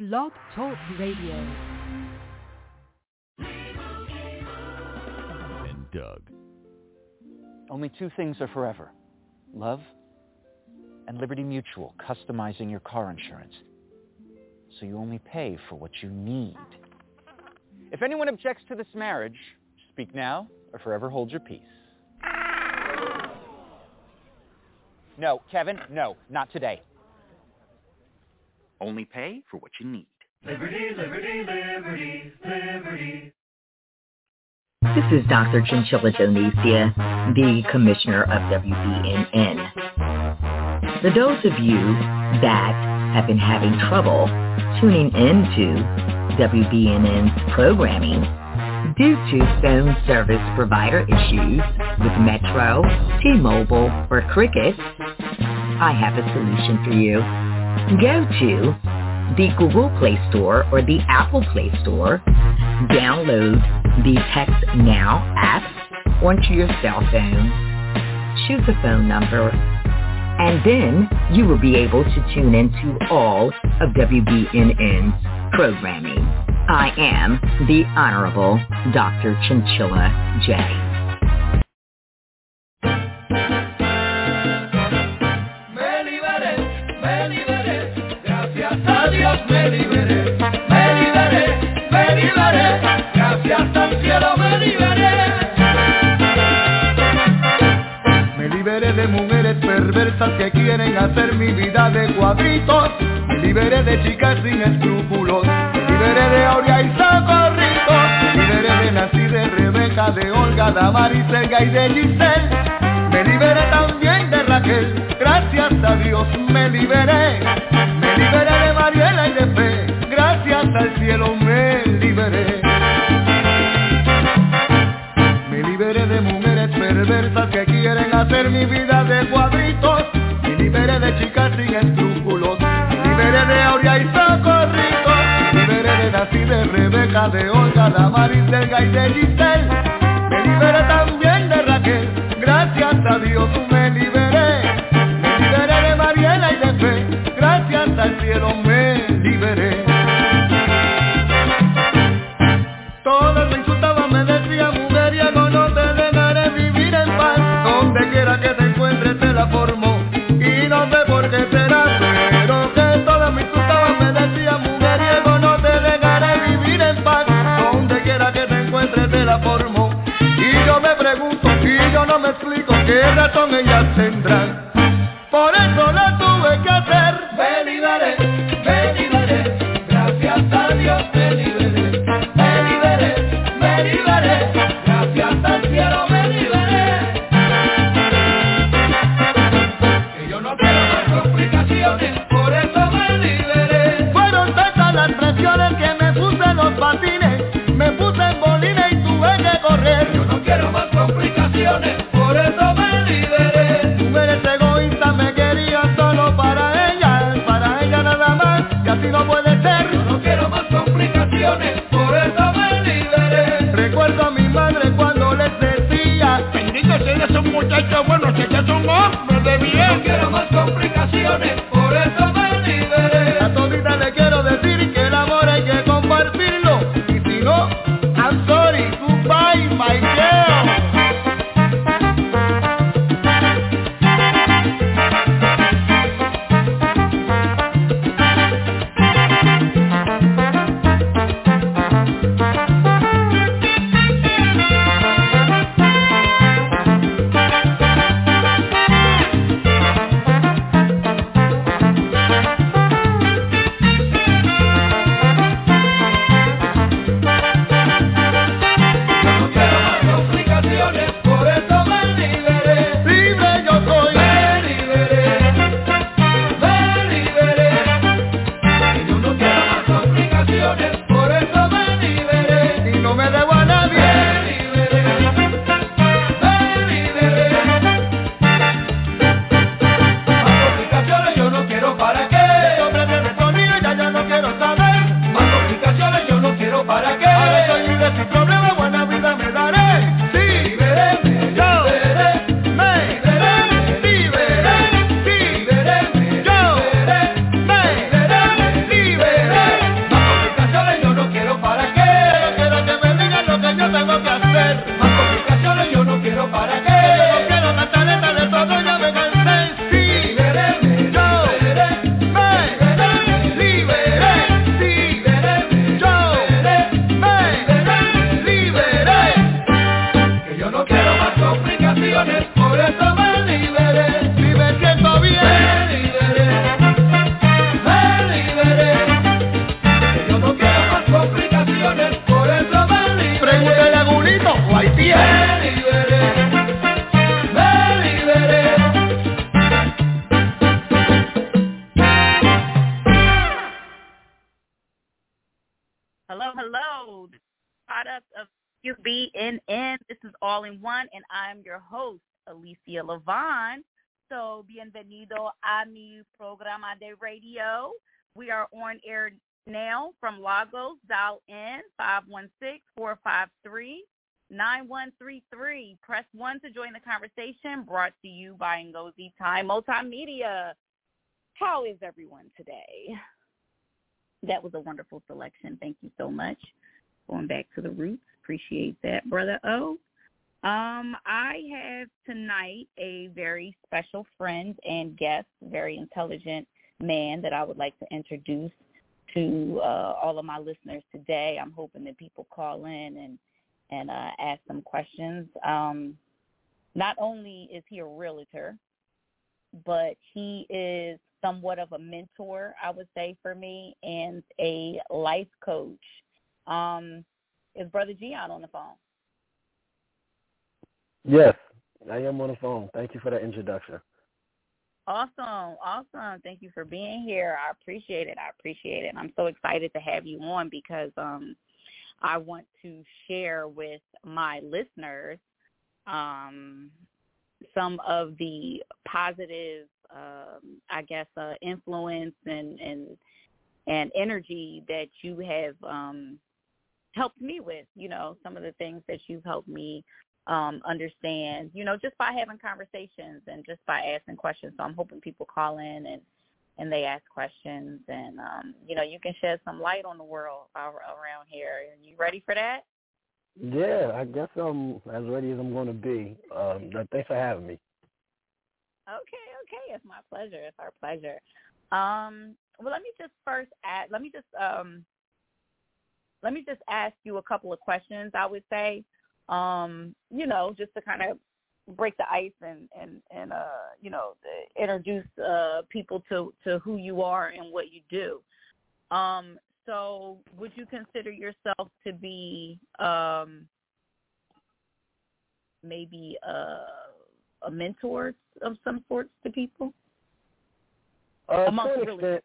Blog Talk Radio. And Doug. Only two things are forever. Love and Liberty Mutual, customizing your car insurance. So you only pay for what you need. If anyone objects to this marriage, speak now or forever hold your peace. No, Kevin, no, not today. Only pay for what you need. Liberty, liberty, liberty, liberty. This is Dr. Chinchilla Donesia, the Commissioner of WBNN. For those of you that have been having trouble tuning into WBNN's programming due to phone service provider issues with Metro, T-Mobile, or Cricket, I have a solution for you. Go to the Google Play Store or the Apple Play Store, download the Text Now app onto your cell phone, choose a phone number, and then you will be able to tune into all of WBNN's programming. I am the Honorable Dr. Chinchilla J. Me liberé, gracias al cielo me liberé. Me liberé de mujeres perversas que quieren hacer mi vida de cuadritos. Me liberé de chicas sin escrúpulos. Me liberé de Aurea y Socorrito. Me liberé de Nancy, de Rebeca, de Olga, Damaris, Elga y de Giselle. Me liberé también de Raquel, gracias a Dios me liberé. Me liberé de Mariela y de Fe, gracias al cielo me liberé. Me liberé de mujeres perversas que quieren hacer mi vida de cuadritos. Me liberé de chicas sin escrúpulos. Me liberé de Aurea y Socorrito. Me liberé de Nancy, de Rebeca, de Olga, Damaris, Elga y de Giselle. Me liberé también de Raquel, gracias a Dios me liberé. Me liberé de Mariela y de Fe, gracias al cielo me liberé. Todas me insultaban, me decían mujeriego, no te dejaré vivir en paz. Donde quiera que te encuentres te la formo, y no sé por qué será, pero que todas me insultaban, me decían mujeriego, no te dejaré vivir en paz. Donde quiera que te encuentres te la formo. Y yo me pregunto, y yo no me explico qué razón ellas tendrán. Por eso lo tuve que hacer. Me liberé, gracias a Dios me liberé. Me liberé, gracias al cielo me liberé. Que yo no quiero más complicaciones, por eso me liberé. Fueron tantas las presiones que me puse en los patines, me puse en bolines y tuve que correr. Yo no quiero más complicaciones, por eso me liberé. Hello. The product of WBNN. This is All in One, and I'm your host, Alicia Levon. So, bienvenido a mi programa de radio. We are on air now from Lagos. Dial in 516-453-9133. Press 1 to join the conversation. Brought to you by Ngozi Time Multimedia. How is everyone today? That was a wonderful selection. Thank you so much. Going back to the roots. Appreciate that, Brother O. I have tonight a very special friend and guest, very intelligent man that I would like to introduce to all of my listeners today. I'm hoping that people call in and ask some questions. Not only is he a realtor, but he is somewhat of a mentor, I would say, for me, and a life coach. Is Brother Gian on the phone? Yes, I am on the phone. Thank you for that introduction. Awesome. Thank you for being here. I appreciate it. I'm so excited to have you on because I want to share with my listeners some of the positive, influence and energy that you have helped me with, some of the things that you've helped me understand, just by having conversations and just by asking questions. So I'm hoping people call in and they ask questions and, you can shed some light on the world around here. Are you ready for that? Yeah, I guess I'm as ready as I'm going to be. Thanks for having me. Okay. It's my pleasure. It's our pleasure. Well, let me just ask you a couple of questions, I would say, just to kind of break the ice and introduce people to who you are and what you do. So would you consider yourself to be maybe a mentor of some sorts to people? To an extent,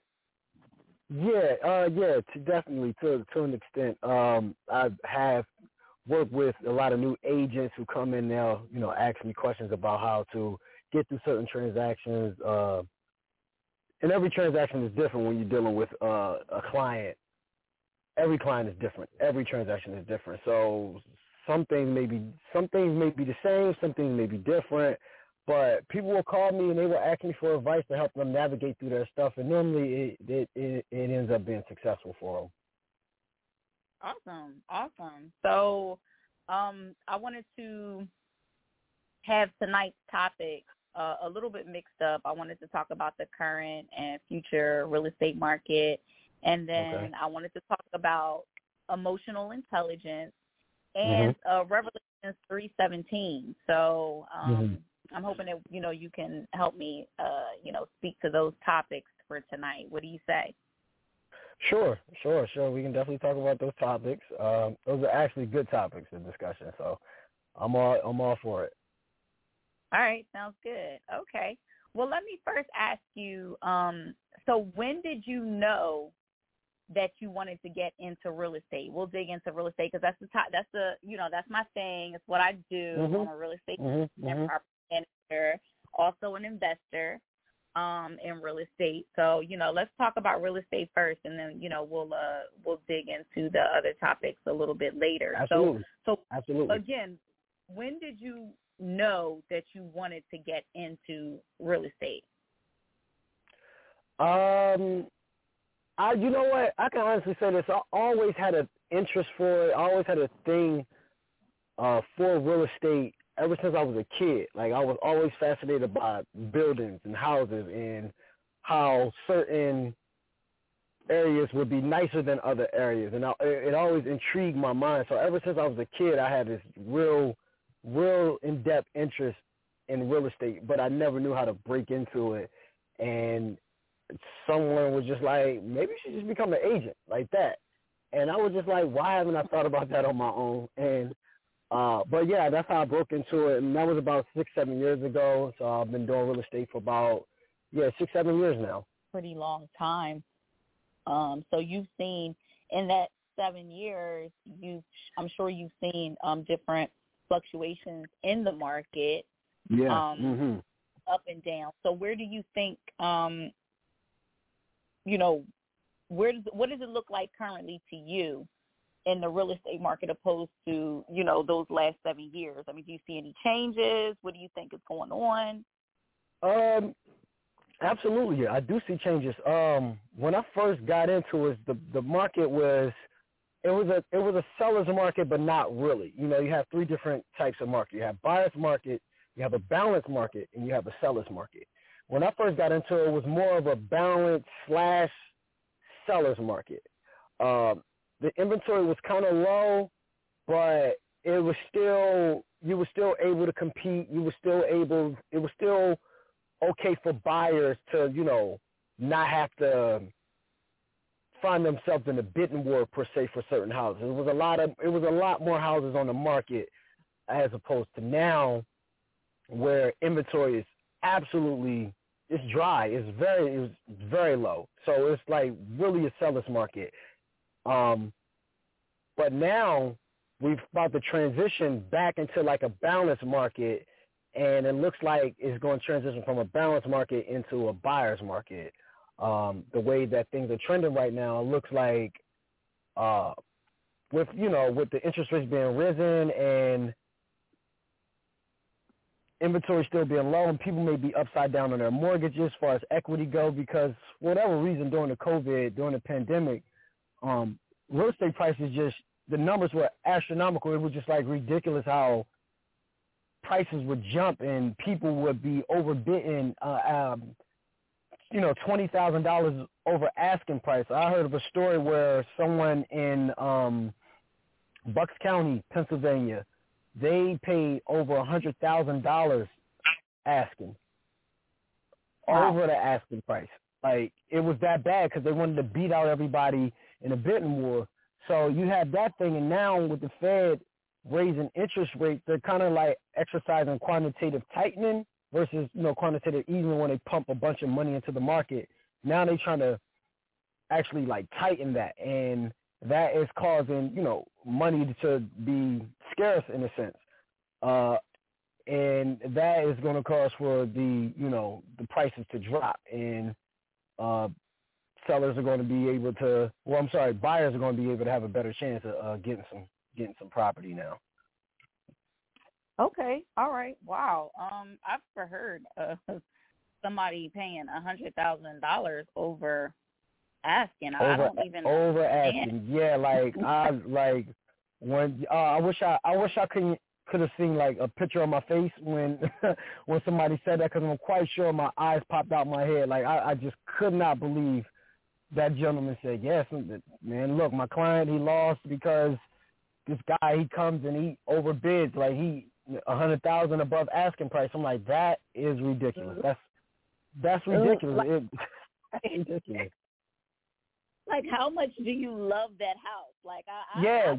definitely to an extent. I have worked with a lot of new agents who come in now, ask me questions about how to get through certain transactions. And every transaction is different when you're dealing with a client. Every client is different. Every transaction is different. So some things may be the same, some things may be different. But people will call me and they will ask me for advice to help them navigate through their stuff, and normally it ends up being successful for them. Awesome. So I wanted to have tonight's topic a little bit mixed up. I wanted to talk about the current and future real estate market, and then I wanted to talk about emotional intelligence and Revelations 3:17. So I'm hoping that, you can help me, speak to those topics for tonight. What do you say? Sure. We can definitely talk about those topics. Those are actually good topics of discussion, so I'm all for it. All right, sounds good. Okay. Well, let me first ask you, so when did you know that you wanted to get into real estate? We'll dig into real estate because that's that's my thing. It's what I do. I'm a real estate manager, also an investor in real estate. So, let's talk about real estate first, and then, we'll dig into the other topics a little bit later. Absolutely. So Absolutely. Again, when did you know that you wanted to get into real estate? You know what? I can honestly say this. I always had an interest for it. I always had a thing for real estate ever since I was a kid. Like, I was always fascinated by buildings and houses and how certain areas would be nicer than other areas. And it always intrigued my mind. So ever since I was a kid, I had this real in-depth interest in real estate, but I never knew how to break into it. And someone was just like, maybe you should just become an agent like that. And I was just like, why haven't I thought about that on my own? And but yeah, that's how I broke into it. And that was about 6-7 years ago. So I've been doing real estate for about 6-7 years now. Pretty long time. So you've seen in that 7 years, I'm sure you've seen different fluctuations in the market, up and down. So where do you think, what does it look like currently to you in the real estate market opposed to, those last 7 years? I mean, do you see any changes? What do you think is going on? Absolutely. I do see changes. When I first got into it, the market was a seller's market, but not really. You have three different types of market. You have buyer's market, you have a balanced market, and you have a seller's market. When I first got into it, it was more of a balanced / seller's market. The inventory was kind of low, but it was still, you were still able to compete. It was still okay for buyers to, not have to find themselves in a bidding war per se for certain houses. It was a lot more houses on the market as opposed to now, where inventory is absolutely, it's dry. It was very low. So it's like really a seller's market. But now we've about to transition back into like a balanced market, and it looks like it's going to transition from a balanced market into a buyer's market. The way that things are trending right now, it looks like with the interest rates being risen and inventory still being low, and people may be upside down on their mortgages as far as equity go, because for whatever reason during the pandemic, real estate prices the numbers were astronomical. It was just like ridiculous how prices would jump and people would be overbidding, $20,000 over asking price. I heard of a story where someone in Bucks County, Pennsylvania, they paid over $100,000 asking, over the asking price. Like, it was that bad because they wanted to beat out everybody in a bidding war. So you have that thing, and now with the Fed raising interest rates, they're kind of like exercising quantitative tightening versus, quantitative easing when they pump a bunch of money into the market. Now they're trying to actually like tighten that, and that is causing, money to be scarce in a sense. And that is going to cause for the prices to drop, and buyers are going to be able to have a better chance of getting some property now. Okay. All right. Wow. I've never heard of somebody paying $100,000 over asking. I don't even over asking. Yeah, like I wish I could have seen like a picture of my face when somebody said that, because I'm quite sure my eyes popped out my head. Like I just could not believe that gentleman said, yes, man, look, my client, he lost because this guy, he comes and he overbids, like $100,000 above asking price. I'm like, that is ridiculous. That's ridiculous. It's ridiculous. Like, how much do you love that house? Like, Yeah.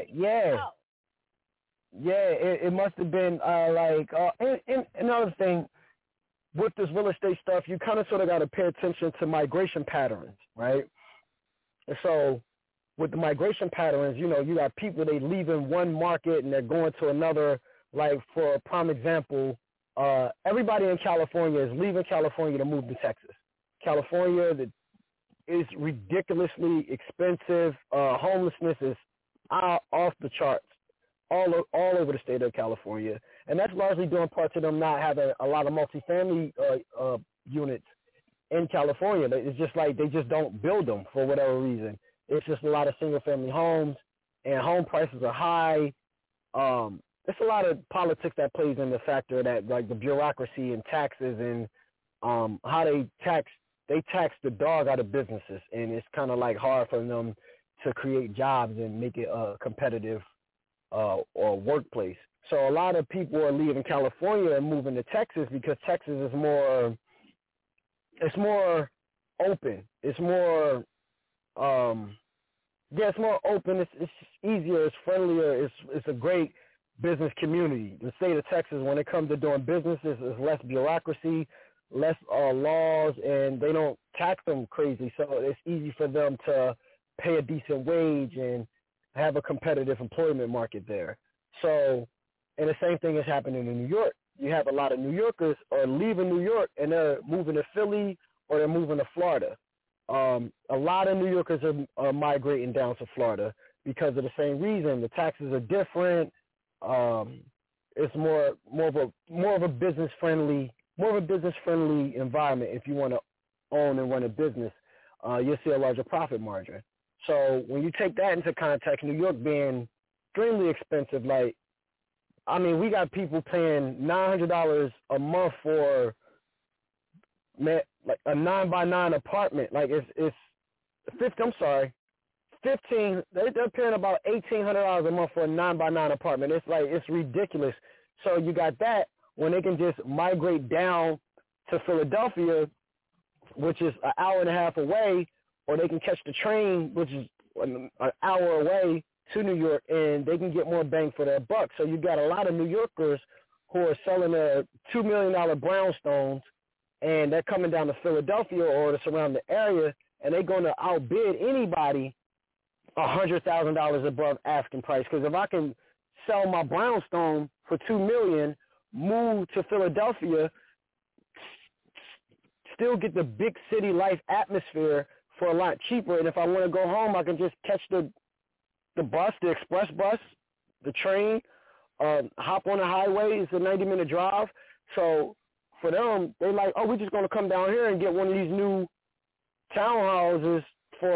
It must have been and another thing with this real estate stuff, you kind of sort of got to pay attention to migration patterns, right? And so with the migration patterns, you got people, they leave in one market and they're going to another. Like, for a prime example, everybody in California is leaving California to move to Texas. California is ridiculously expensive. Homelessness is off the charts all over the state of California. And that's largely due in part to them not having a lot of multifamily units in California. It's just like they just don't build them for whatever reason. It's just a lot of single-family homes, and home prices are high. There's a lot of politics that plays in the factor that, like, the bureaucracy and taxes and how they tax the dog out of businesses, and it's kind of like hard for them to create jobs and make it a competitive or workplace. So a lot of people are leaving California and moving to Texas because Texas is more open. It's more it's more open. It's easier. It's friendlier. It's a great business community. The state of Texas, when it comes to doing businesses, is less bureaucracy, less laws, and they don't tax them crazy. So it's easy for them to pay a decent wage and have a competitive employment market there. So, and the same thing is happening in New York. You have a lot of New Yorkers are leaving New York and they're moving to Philly or they're moving to Florida. A lot of New Yorkers are migrating down to Florida because of the same reason. The taxes are different. It's more of a business friendly environment. If you want to own and run a business, you'll see a larger profit margin. So when you take that into context, New York being extremely expensive, we got people paying $900 a month for a 9x9 apartment. It's 15. They're paying about $1,800 a month for a 9x9 apartment. It's ridiculous. So you got that when they can just migrate down to Philadelphia, which is an hour and a half away, or they can catch the train, which is an hour away to New York, and they can get more bang for their buck. So you got a lot of New Yorkers who are selling their $2 million brownstones, and they're coming down to Philadelphia or the surrounding area, and they're going to outbid anybody $100,000 above asking price. Because if I can sell my brownstone for $2 million, move to Philadelphia, still get the big city life atmosphere for a lot cheaper, and if I want to go home, I can just catch the bus, the express bus, the train, hop on the highway. It's a 90-minute drive. So for them, they're like, oh, we're just going to come down here and get one of these new townhouses for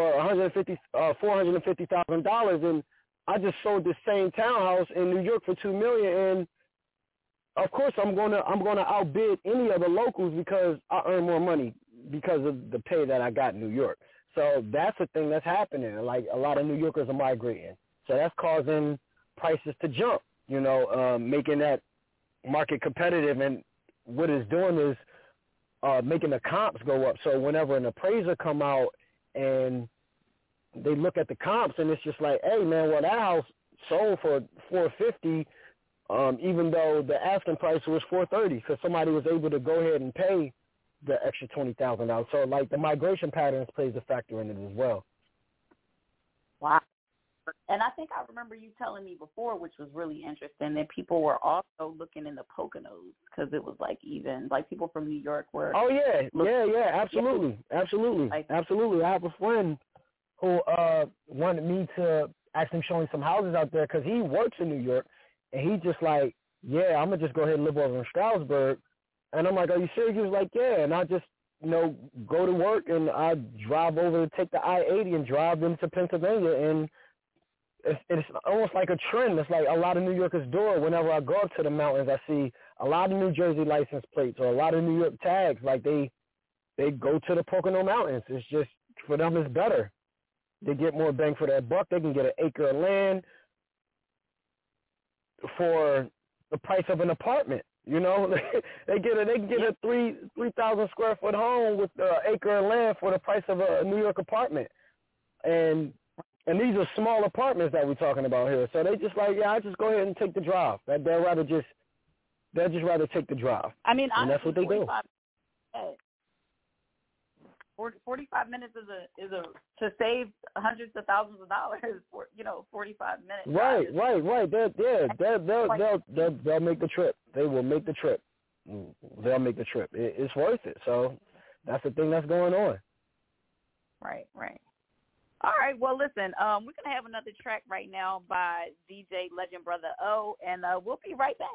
$450,000, and I just sold the same townhouse in New York for $2 million, and of course I'm gonna outbid any of the locals because I earn more money because of the pay that I got in New York. So that's the thing that's happening. Like, a lot of New Yorkers are migrating, so that's causing prices to jump. Making that market competitive, and what it's doing is making the comps go up. So whenever an appraiser come out and they look at the comps, and it's just like, hey man, well, that house sold for $450, even though the asking price was $430, because somebody was able to go ahead and pay the extra $20,000. So the migration patterns plays a factor in it as well. Wow. And I think I remember you telling me before, which was really interesting, that people were also looking in the Poconos because it was even people from New York were. Oh yeah, absolutely. I have a friend who wanted me to ask him show me some houses out there because he works in New York, and he just I'm gonna just go ahead and live over in Stroudsburg. And I'm like, are you serious? He was like, yeah. And I just go to work, and I drive over to take the I-80 and drive into Pennsylvania, and it's almost like a trend. It's like a lot of New Yorkers do it. Whenever I go up to the mountains, I see a lot of New Jersey license plates or a lot of New York tags. They go to the Pocono Mountains. It's just, for them, it's better. They get more bang for their buck. They can get an acre of land for the price of an apartment. They can get a 3,000 square foot home with an acre of land for the price of a New York apartment. And these are small apartments that we're talking about here. So they just I just go ahead and take the drive. They'd just rather take the drive. I mean, and that's what they do. 45 minutes is to save hundreds of thousands of dollars for 45 minutes. Right. They'll make the trip. They will make the trip. They'll make the trip. It's worth it. So that's the thing that's going on. Right. All right. Well, listen, we're gonna have another track right now by DJ Legend Brother O, and we'll be right back.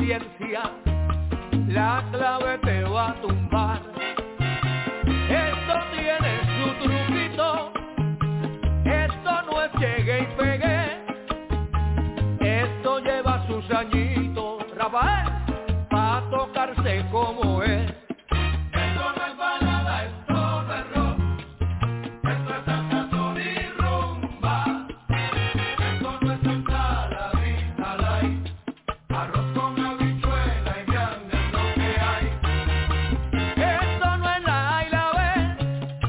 paciencia, la clave te va a tumbar. Esto tiene su truquito, esto no es llegue y pegue, esto lleva sus añitos, Rafael, pa' tocarse como es. Esto no es balada, esto no es rock, esto es salsa, son y rumba, esto no es ensaladita light, arroz con habichuela y grande es lo que hay. Esto no es la A y la B,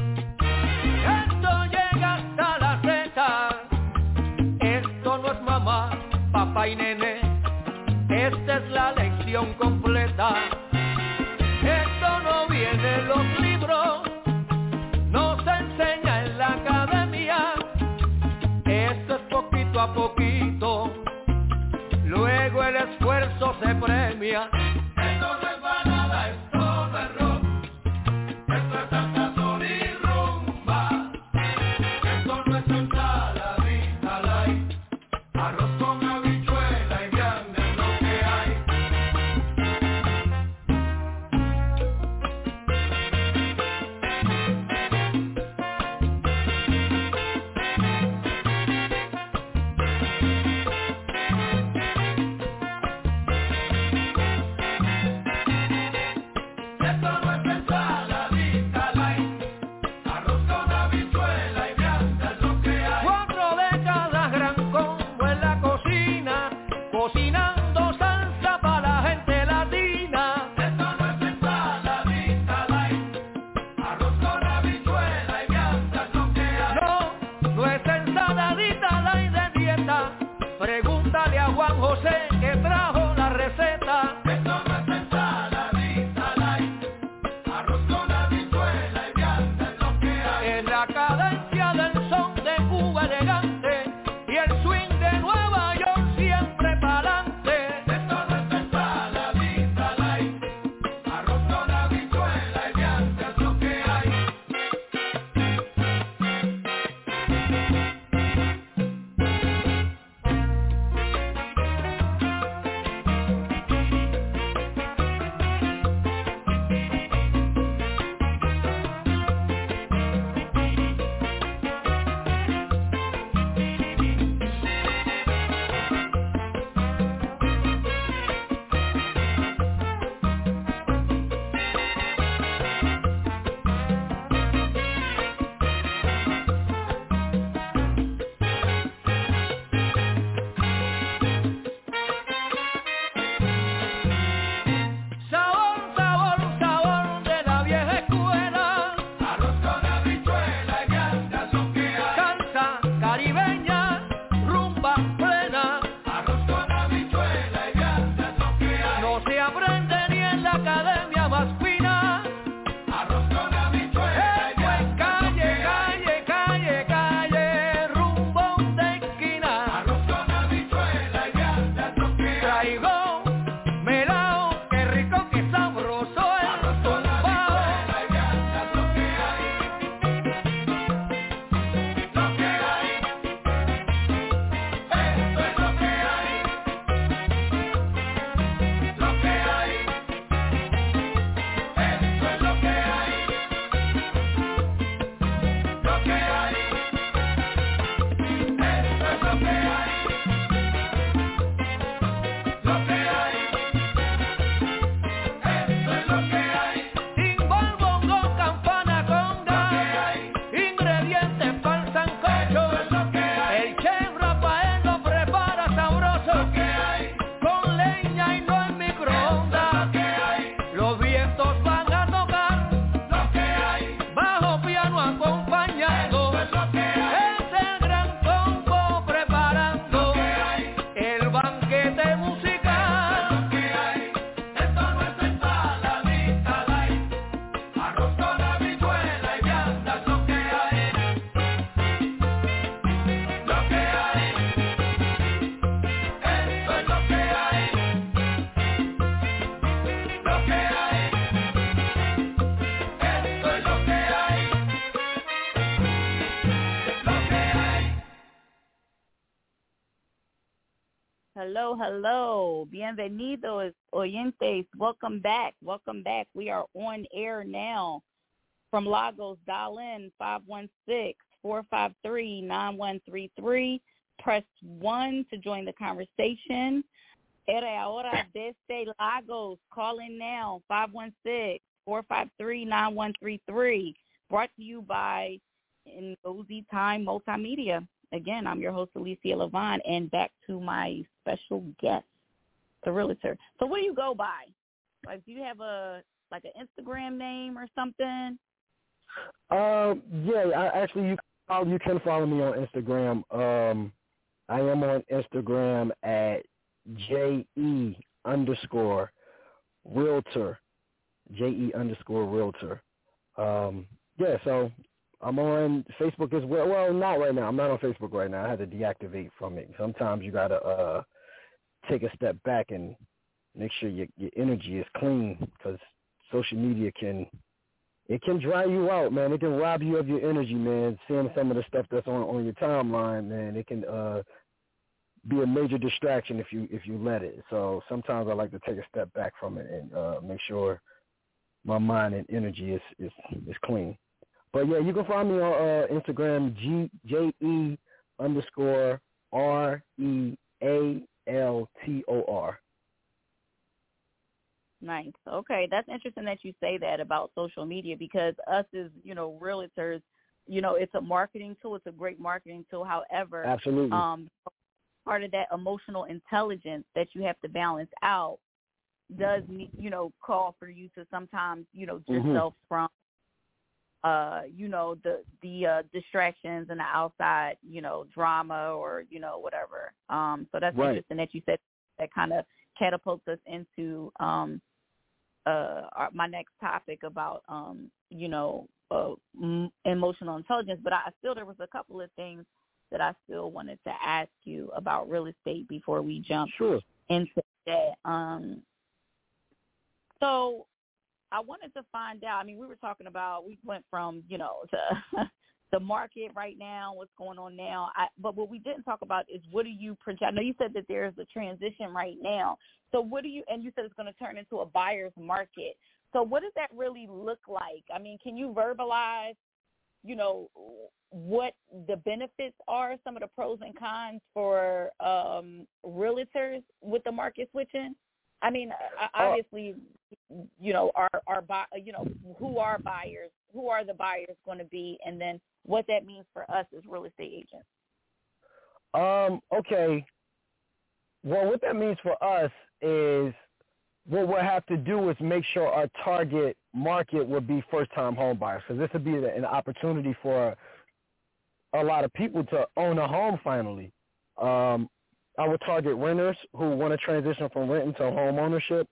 esto llega hasta la Z, esto no es mamá, papá y nene, esta es la lección completa. Esto no viene en los libros, no se enseña en la academia, esto es poquito a poquito, luego el esfuerzo se premia. Esto no es balada, esto no es rock, esto es salsa, son y rumba, esto no es ensaladita light, arroz con habichuela y grande es lo que hay. Esto no es ensaladita light, arroz con habichuela y grande es lo que hay. Hello, hello. Bienvenidos, oyentes. Welcome back. Welcome back. We are on air now from Lagos. Dial in 516-453-9133. Press 1 to join the conversation. Era ahora desde Lagos. Call in now, 516-453-9133. Brought to you by Ngozi Time Multimedia. Again, I'm your host, Alicia Levon, and back to my special guest, the realtor. So what do you go by? Like, do you have an Instagram name or something? Yeah, you can follow me on Instagram. I am on Instagram at JE_realtor. JE_realtor. So I'm on Facebook as well. Well, not right now. I'm not on Facebook right now. I had to deactivate from it. Sometimes you got to take a step back and make sure your energy is clean, because social media can dry you out, man. It can rob you of your energy, man. Seeing some of the stuff that's on your timeline, man, it can be a major distraction if you let it. So sometimes I like to take a step back from it and make sure my mind and energy is clean. But yeah, you can find me on Instagram, JE_REALTOR. Nice. Okay, that's interesting that you say that about social media, because us as, realtors, it's a marketing tool. It's a great marketing tool. However, absolutely, part of that emotional intelligence that you have to balance out does, call for you to sometimes, yourself from, the distractions and the outside, drama or, whatever. So that's right. Interesting that you said that kind of catapults us into my next topic about, emotional intelligence. But there was a couple of things that I still wanted to ask you about real estate before we jump into that. So I wanted to find out, we were talking about, we went from, to the market right now, what's going on now. But what we didn't talk about is, what do you project? I know you said that there's a transition right now. So and you said it's going to turn into a buyer's market. So what does that really look like? Can you verbalize, what the benefits are, some of the pros and cons for realtors with the market switching? Obviously, who are buyers? Who are the buyers going to be? And then what that means for us as real estate agents? Okay. Well, what that means for us is, what we'll have to do is make sure our target market would be first-time home buyers, because this would be an opportunity for a lot of people to own a home finally. I would target renters who want to transition from renting to home ownership.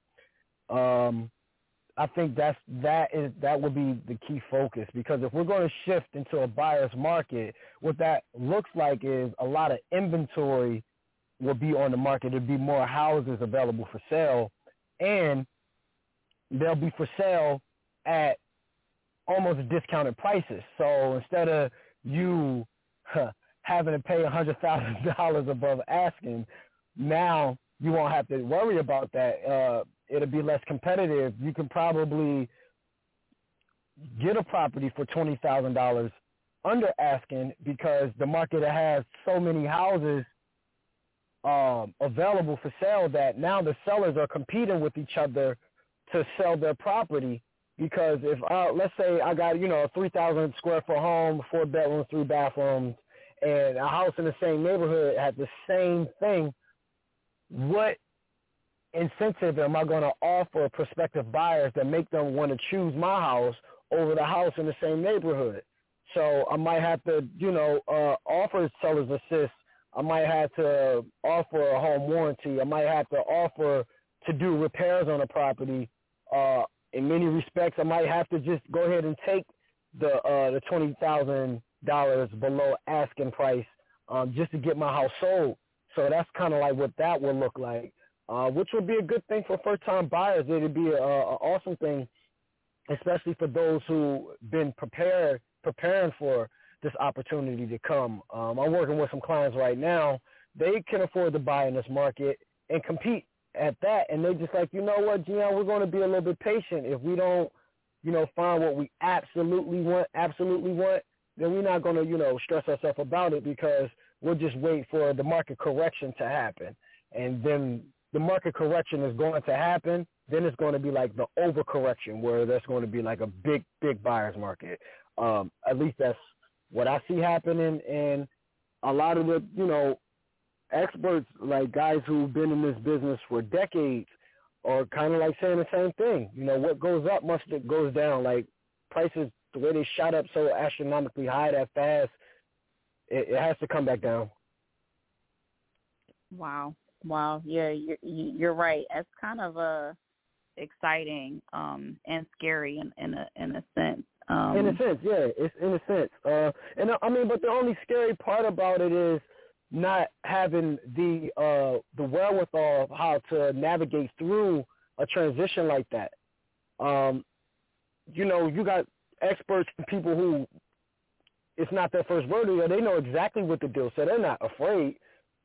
I think that would be the key focus, because if we're going to shift into a buyer's market, what that looks like is a lot of inventory will be on the market. There'll be more houses available for sale, and they'll be for sale at almost discounted prices. So instead of you having to pay $100,000 above asking, now you won't have to worry about that. It'll be less competitive. You can probably get a property for $20,000 under asking, because the market has so many houses available for sale that now the sellers are competing with each other to sell their property. Because if let's say I got a 3,000 square foot home, 4 bedrooms, 3 bathrooms, and a house in the same neighborhood has the same thing, what incentive am I going to offer prospective buyers that make them want to choose my house over the house in the same neighborhood? So I might have to, offer seller's assist. I might have to offer a home warranty. I might have to offer to do repairs on a property. In many respects, I might have to just go ahead and take the $20,000 below asking price just to get my house sold. So that's kind of like what that would look like, which would be a good thing for first-time buyers. It would be an awesome thing, especially for those who've been preparing for this opportunity to come. I'm working with some clients right now they can afford to buy in this market and compete at that. And they just like, you know what, Gian, we're going to be a little bit patient. If we don't, find what we absolutely want, then we're not going to, stress ourselves about it, because we'll just wait for the market correction to happen. And then the market correction is going to happen. Then it's going to be like the overcorrection, where there's going to be like a big, big buyer's market. At least that's what I see happening. And a lot of the, experts, like guys who've been in this business for decades, are kind of like saying the same thing. What goes up must it goes down. Like prices, the way they shot up so astronomically high that fast, it has to come back down. Wow. Yeah, you're right. It's kind of exciting and scary in a sense. In a sense, yeah, it's in a sense. And I mean, but the only scary part about it is not having the wherewithal of how to navigate through a transition like that. You got experts and people who it's not their first rodeo. They know exactly what to do, so they're not afraid.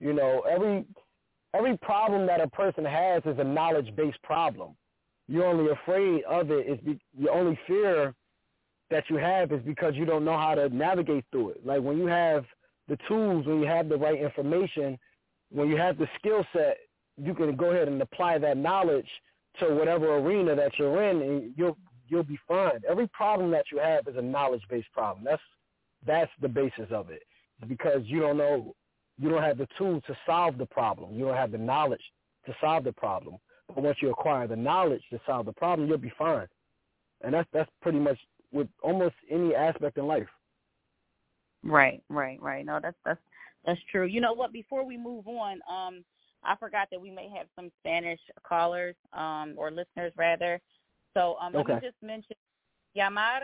Every problem that a person has is a knowledge-based problem. You're only afraid of it the only fear that you have is because you don't know how to navigate through it. Like when you have the tools, when you have the right information, when you have the skill set, you can go ahead and apply that knowledge to whatever arena that you're in, and you'll be fine. Every problem that you have is a knowledge-based problem. That's the basis of it, because you don't know, you don't have the tools to solve the problem. You don't have the knowledge to solve the problem. But once you acquire the knowledge to solve the problem, you'll be fine. And that's pretty much with almost any aspect in life. Right. No, that's true. You know what? Before we move on, I forgot that we may have some Spanish callers, or listeners rather. So let me just mention, llamar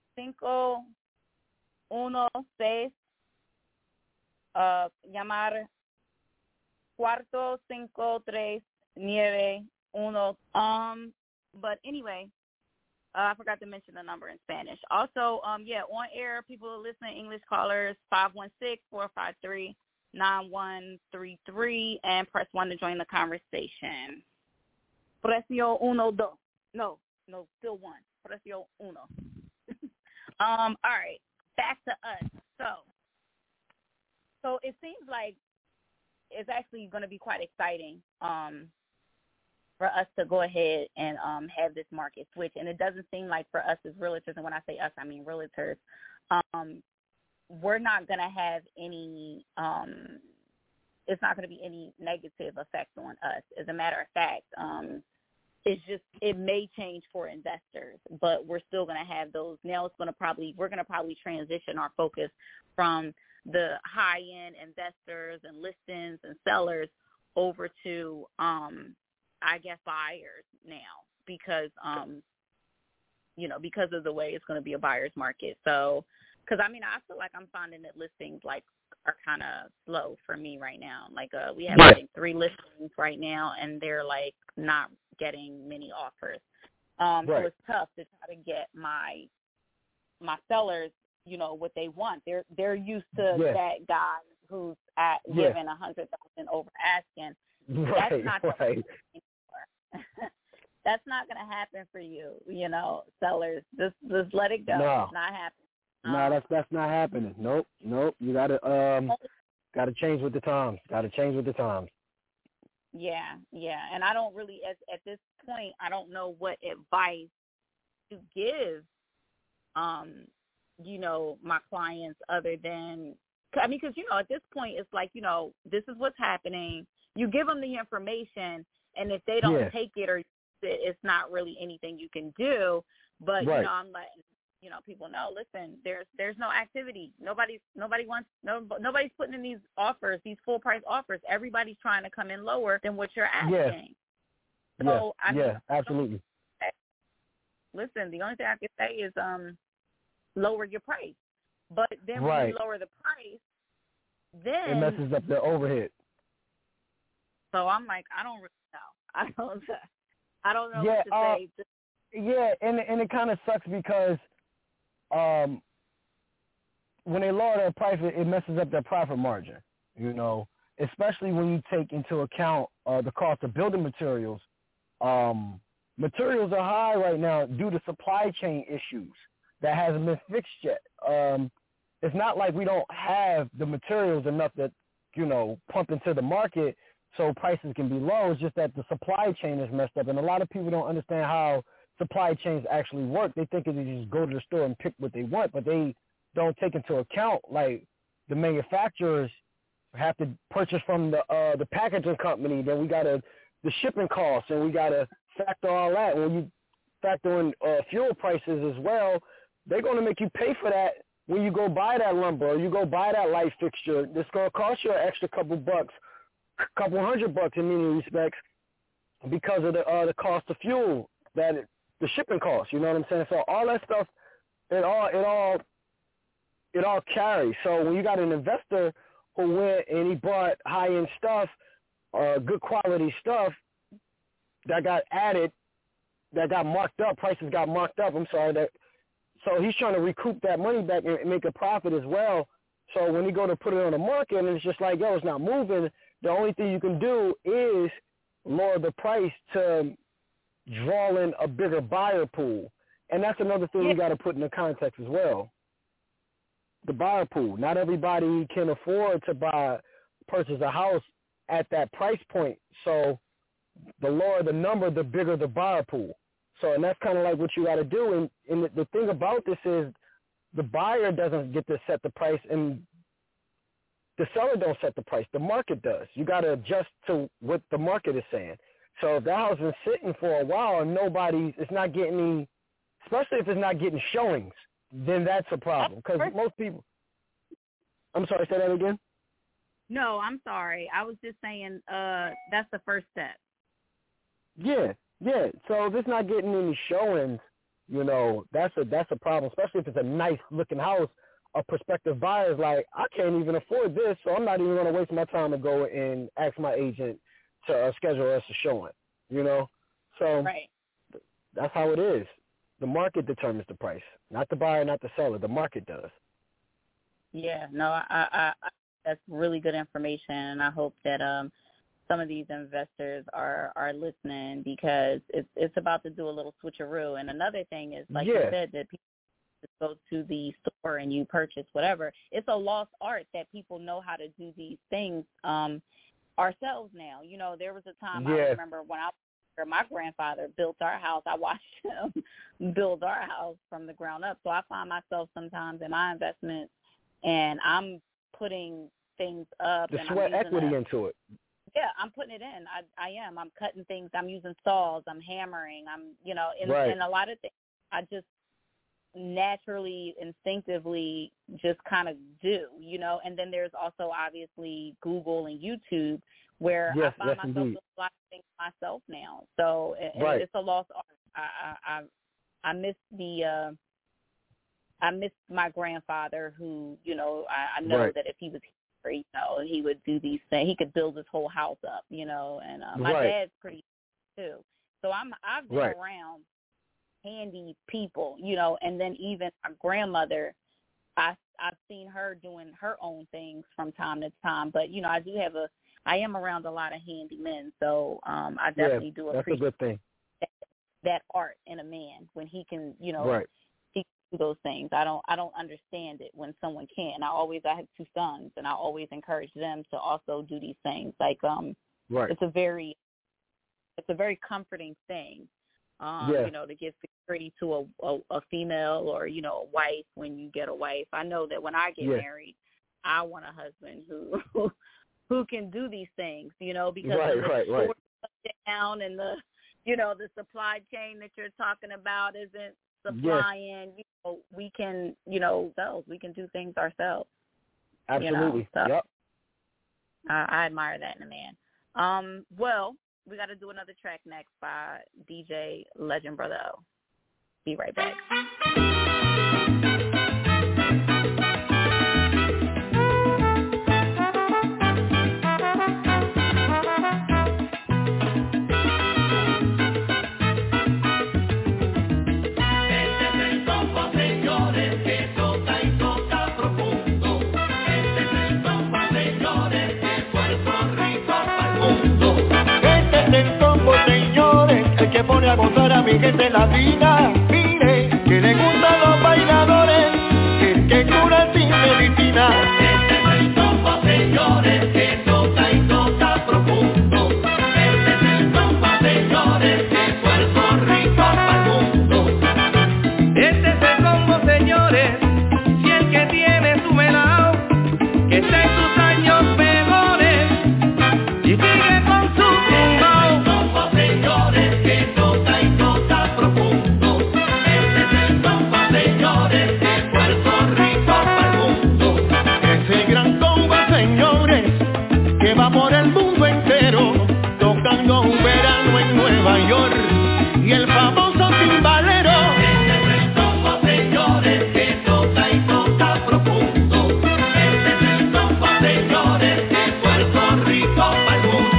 516, llamar 45391. But anyway, I forgot to mention the number in Spanish. Also, on air, people are listening, English callers, 516-453-9133, and press 1 to join the conversation. Precio 1, 2. No, still 1. Precio 1. All right, back to us. So it seems like it's actually going to be quite exciting for us to go ahead and have this market switch. And it doesn't seem like for us as realtors, and when I say us, I mean realtors, we're not going to have any, it's not going to be any negative effect on us. As a matter of fact, it may change for investors, but we're still going to have those. Now we're going to probably transition our focus from the high-end investors and listings and sellers over to, I guess, buyers now, because, because of the way it's going to be a buyer's market. So, because, I mean, I feel like I'm finding that listings, like, are kind of slow for me right now. Like, we have, I think, 3 listings right now, and they're, like, not getting many offers. So it's tough to try to get my sellers, what they want. They're used to that guy who's giving $100,000 over asking. That's not that's not going to happen for you, sellers. Just let it go. No. It's not happening. No, that's not happening. Nope. You gotta change with the times. Yeah. And I don't really, at this point, I don't know what advice to give, my clients, other than, I mean, because, at this point, it's like, this is what's happening. You give them the information, and if they don't take it or use it, it's not really anything you can do. But, I'm letting, people know, listen, there's no activity. Nobody's putting in these offers, these full price offers. Everybody's trying to come in lower than what you're asking. So, I mean, absolutely. Listen, the only thing I can say is lower your price. But then when you lower the price, then it messes up the overhead. So I'm like, I don't really know. I don't know what to say. Yeah, and it kind of sucks because when they lower their price, it messes up their profit margin, and especially when you take into account the cost of building materials. Materials are high right now due to supply chain issues that hasn't been fixed yet. It's not like we don't have the materials enough that, pump into the market so prices can be low. It's just that the supply chain is messed up, and a lot of people don't understand how supply chains actually work. They think that they just go to the store and pick what they want, but they don't take into account, like, the manufacturers have to purchase from the packaging company. Then we got the shipping costs, and we got to factor all that. When you factor in fuel prices as well, they're going to make you pay for that when you go buy that lumber or you go buy that light fixture. It's going to cost you an extra couple $100 in many respects because of the cost of fuel, the shipping costs. You know what I'm saying? So all that stuff, it all carries. So when you got an investor who went and he bought high-end stuff, good quality stuff that got added, that got marked up, prices got marked up, so he's trying to recoup that money back and make a profit as well. So when you go to put it on the market and it's just like, yo, it's not moving, the only thing you can do is lower the price to draw in a bigger buyer pool. And that's another thing you got to put in the context as well. The buyer pool. Not everybody can afford to purchase a house at that price point. So the lower the number, the bigger the buyer pool. So, and that's kind of like what you got to do. And the thing about this is the buyer doesn't get to set the price and the seller don't set the price. The market does. You got to adjust to what the market is saying. So if that house is sitting for a while and it's not getting especially if it's not getting showings, then that's a problem. Because most people, I'm sorry, say that again? No, I'm sorry. I was just saying that's the first step. Yeah. So if it's not getting any showings, that's a problem, especially if it's a nice looking house. A prospective buyer is like, I can't even afford this, so I'm not even going to waste my time to go and ask my agent to schedule us a showing, So That's how it is. The market determines the price, not the buyer, not the seller. The market does. Yeah, no, I that's really good information, and I hope that some of these investors are listening because it's about to do a little switcheroo. And another thing is, like you said, that people just go to the store and you purchase whatever. It's a lost art that people know how to do these things ourselves now. There was a time I remember when my grandfather built our house. I watched him build our house from the ground up. So I find myself sometimes in my investments and I'm putting things up. The sweat equity into it. Yeah, I'm putting it in. I am. I'm cutting things. I'm using saws. I'm hammering. I'm, in a lot of things I just naturally, instinctively just kind of do, And then there's also obviously Google and YouTube where I find myself doing a lot of things myself now. So it's a lost art. I miss I miss my grandfather who, I know that if he was here, he would do these things. He could build his whole house up, and my dad's pretty too. So I've been around handy people, and then even my grandmother, I've seen her doing her own things from time to time. But, I am around a lot of handy men, so I definitely do appreciate that's a good thing. That art in a man when he can, he can do those things. I don't understand it when someone can't. I have 2 sons, and I always encourage them to also do these things. Like it's a very comforting thing. To give security to a female or, a wife when you get a wife. I know that when I get married, I want a husband who can do these things, because the down and the, the supply chain that you're talking about isn't supplying, we can, we can do things ourselves. Absolutely. So yep. I admire that in a man. Well, we got to do another track next by DJ Legend Brother O. Be right back. Puerto pone a gozar a mi gente latina. Mire, que le gustan los bailadores, que cura sin medicina. Este es el combo, señores, que toca y toca profundo. Este es el combo, señores, de Puerto Rico para el mundo. Este es el combo, señores, si el que tiene su melao, que está en sus años mejores y sigue con su tumbao. Este es el combo, señores, que toca y toca profundo. Este es el combo, señores, de Puerto Rico para el mundo. Ese gran combo, señores, que va por el mundo entero, tocando un verano en Nueva York y el famoso timbalero. Este es el combo, señores, que toca y toca profundo. Este es el combo, señores, de Puerto Rico para el mundo.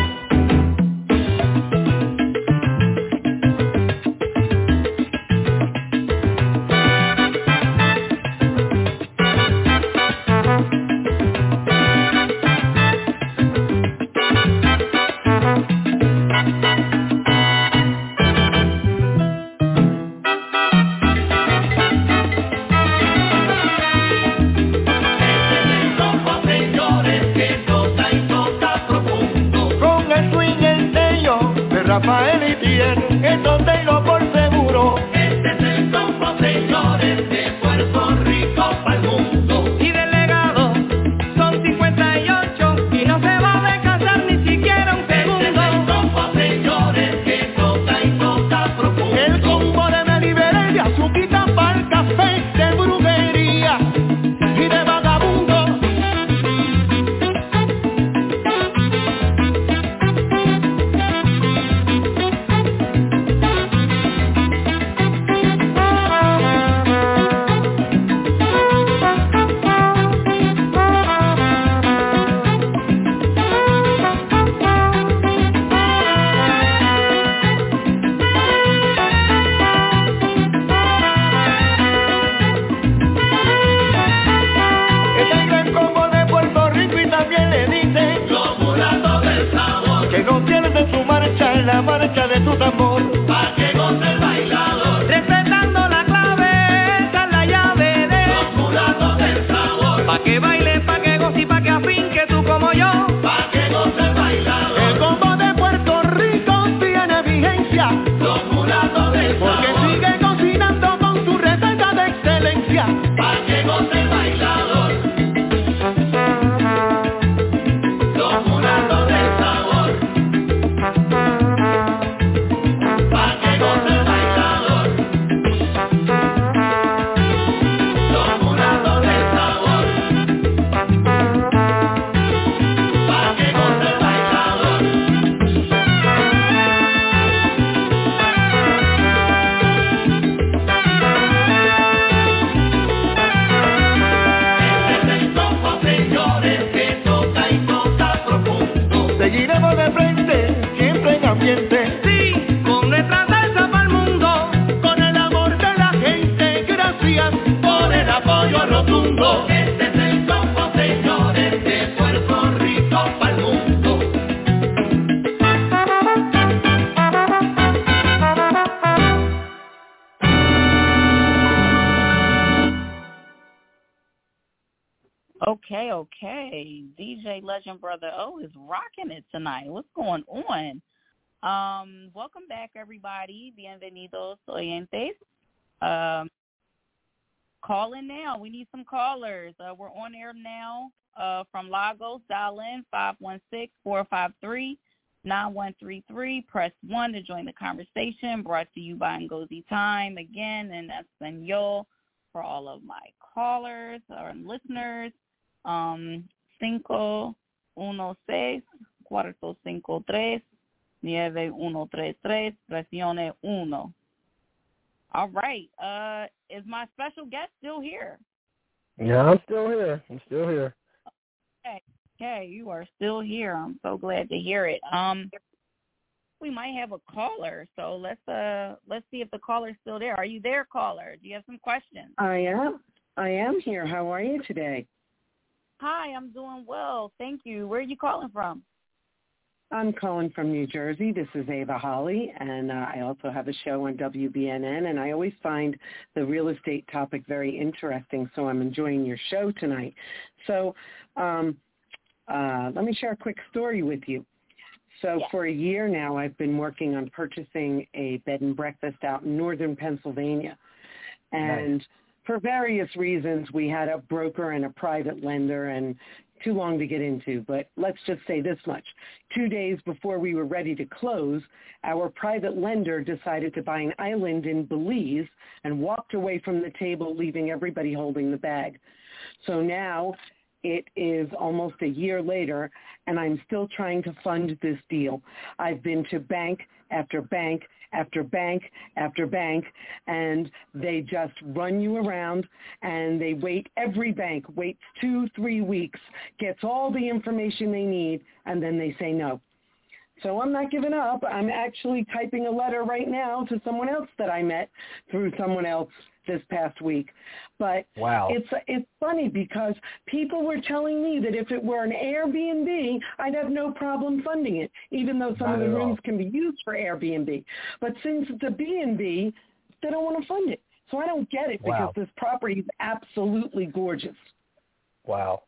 Rafael y Tien, esto tengo por seguro. Este es el combo, señores, de Puerto Rico para el mundo. Y delegados son 58 y no se va a descansar ni siquiera un segundo. Este es el combo, señores, que toca y toca profundo. El combo de Melibere, de azuquita para el café, de brujería y de vagabundo. La marcha de tu tambor, pa' que goce el bailador, respetando la clave, esa es la llave de los mulatos del sabor, pa' que baile, pa' que goce y pa' que afinque tú como yo, pa' que goce el bailador. El combo de Puerto Rico tiene vigencia, los mulatos del sabor, porque sigue cocinando con su receta de excelencia, pa' que goce el bailador, los mulatos del sabor. Seguiremos de frente, siempre en ambiente. Sí, con nuestra salsa para el mundo, con el amor de la gente. Gracias por el apoyo rotundo. Este es el combo, señores, de Puerto Rico para el mundo. Okay. DJ Legend Brother O is rocking it tonight. What's going on? Welcome back, everybody. Bienvenidos, oyentes. Call in now. We need some callers. We're on air now from Lagos. Dial in 516-453-9133. Press 1 to join the conversation. Brought to you by Ngozi Time. Again, in Espanol for all of my callers or listeners. 516-453-9133. Presione 1. All right. Is my special guest still here? Yeah, I'm still here. Okay, you are still here. I'm so glad to hear it. We might have a caller, so let's see if the caller's still there. Are you there, caller? Do you have some questions? I am here. How are you today? Hi, I'm doing well. Thank you. Where are you calling from? I'm calling from New Jersey. This is Ava Holly, and I also have a show on WBNN, and I always find the real estate topic very interesting, so I'm enjoying your show tonight. So let me share a quick story with you. So for a year now, I've been working on purchasing a bed and breakfast out in northern Pennsylvania. And for various reasons, we had a broker and a private lender, and too long to get into, but let's just say this much. 2 days before we were ready to close, our private lender decided to buy an island in Belize and walked away from the table, leaving everybody holding the bag. So now it is almost a year later, and I'm still trying to fund this deal. I've been to bank after bank after bank after bank, and they just run you around, and they wait. Every bank waits 2-3 weeks, gets all the information they need, and then they say no. So I'm not giving up. I'm actually typing a letter right now to someone else that I met through someone else this past week. But it's funny because people were telling me that if it were an Airbnb, I'd have no problem funding it, even though some of the rooms can be used for Airbnb. But since it's a B&B, they don't want to fund it. So I don't get it because this property is absolutely gorgeous. Wow.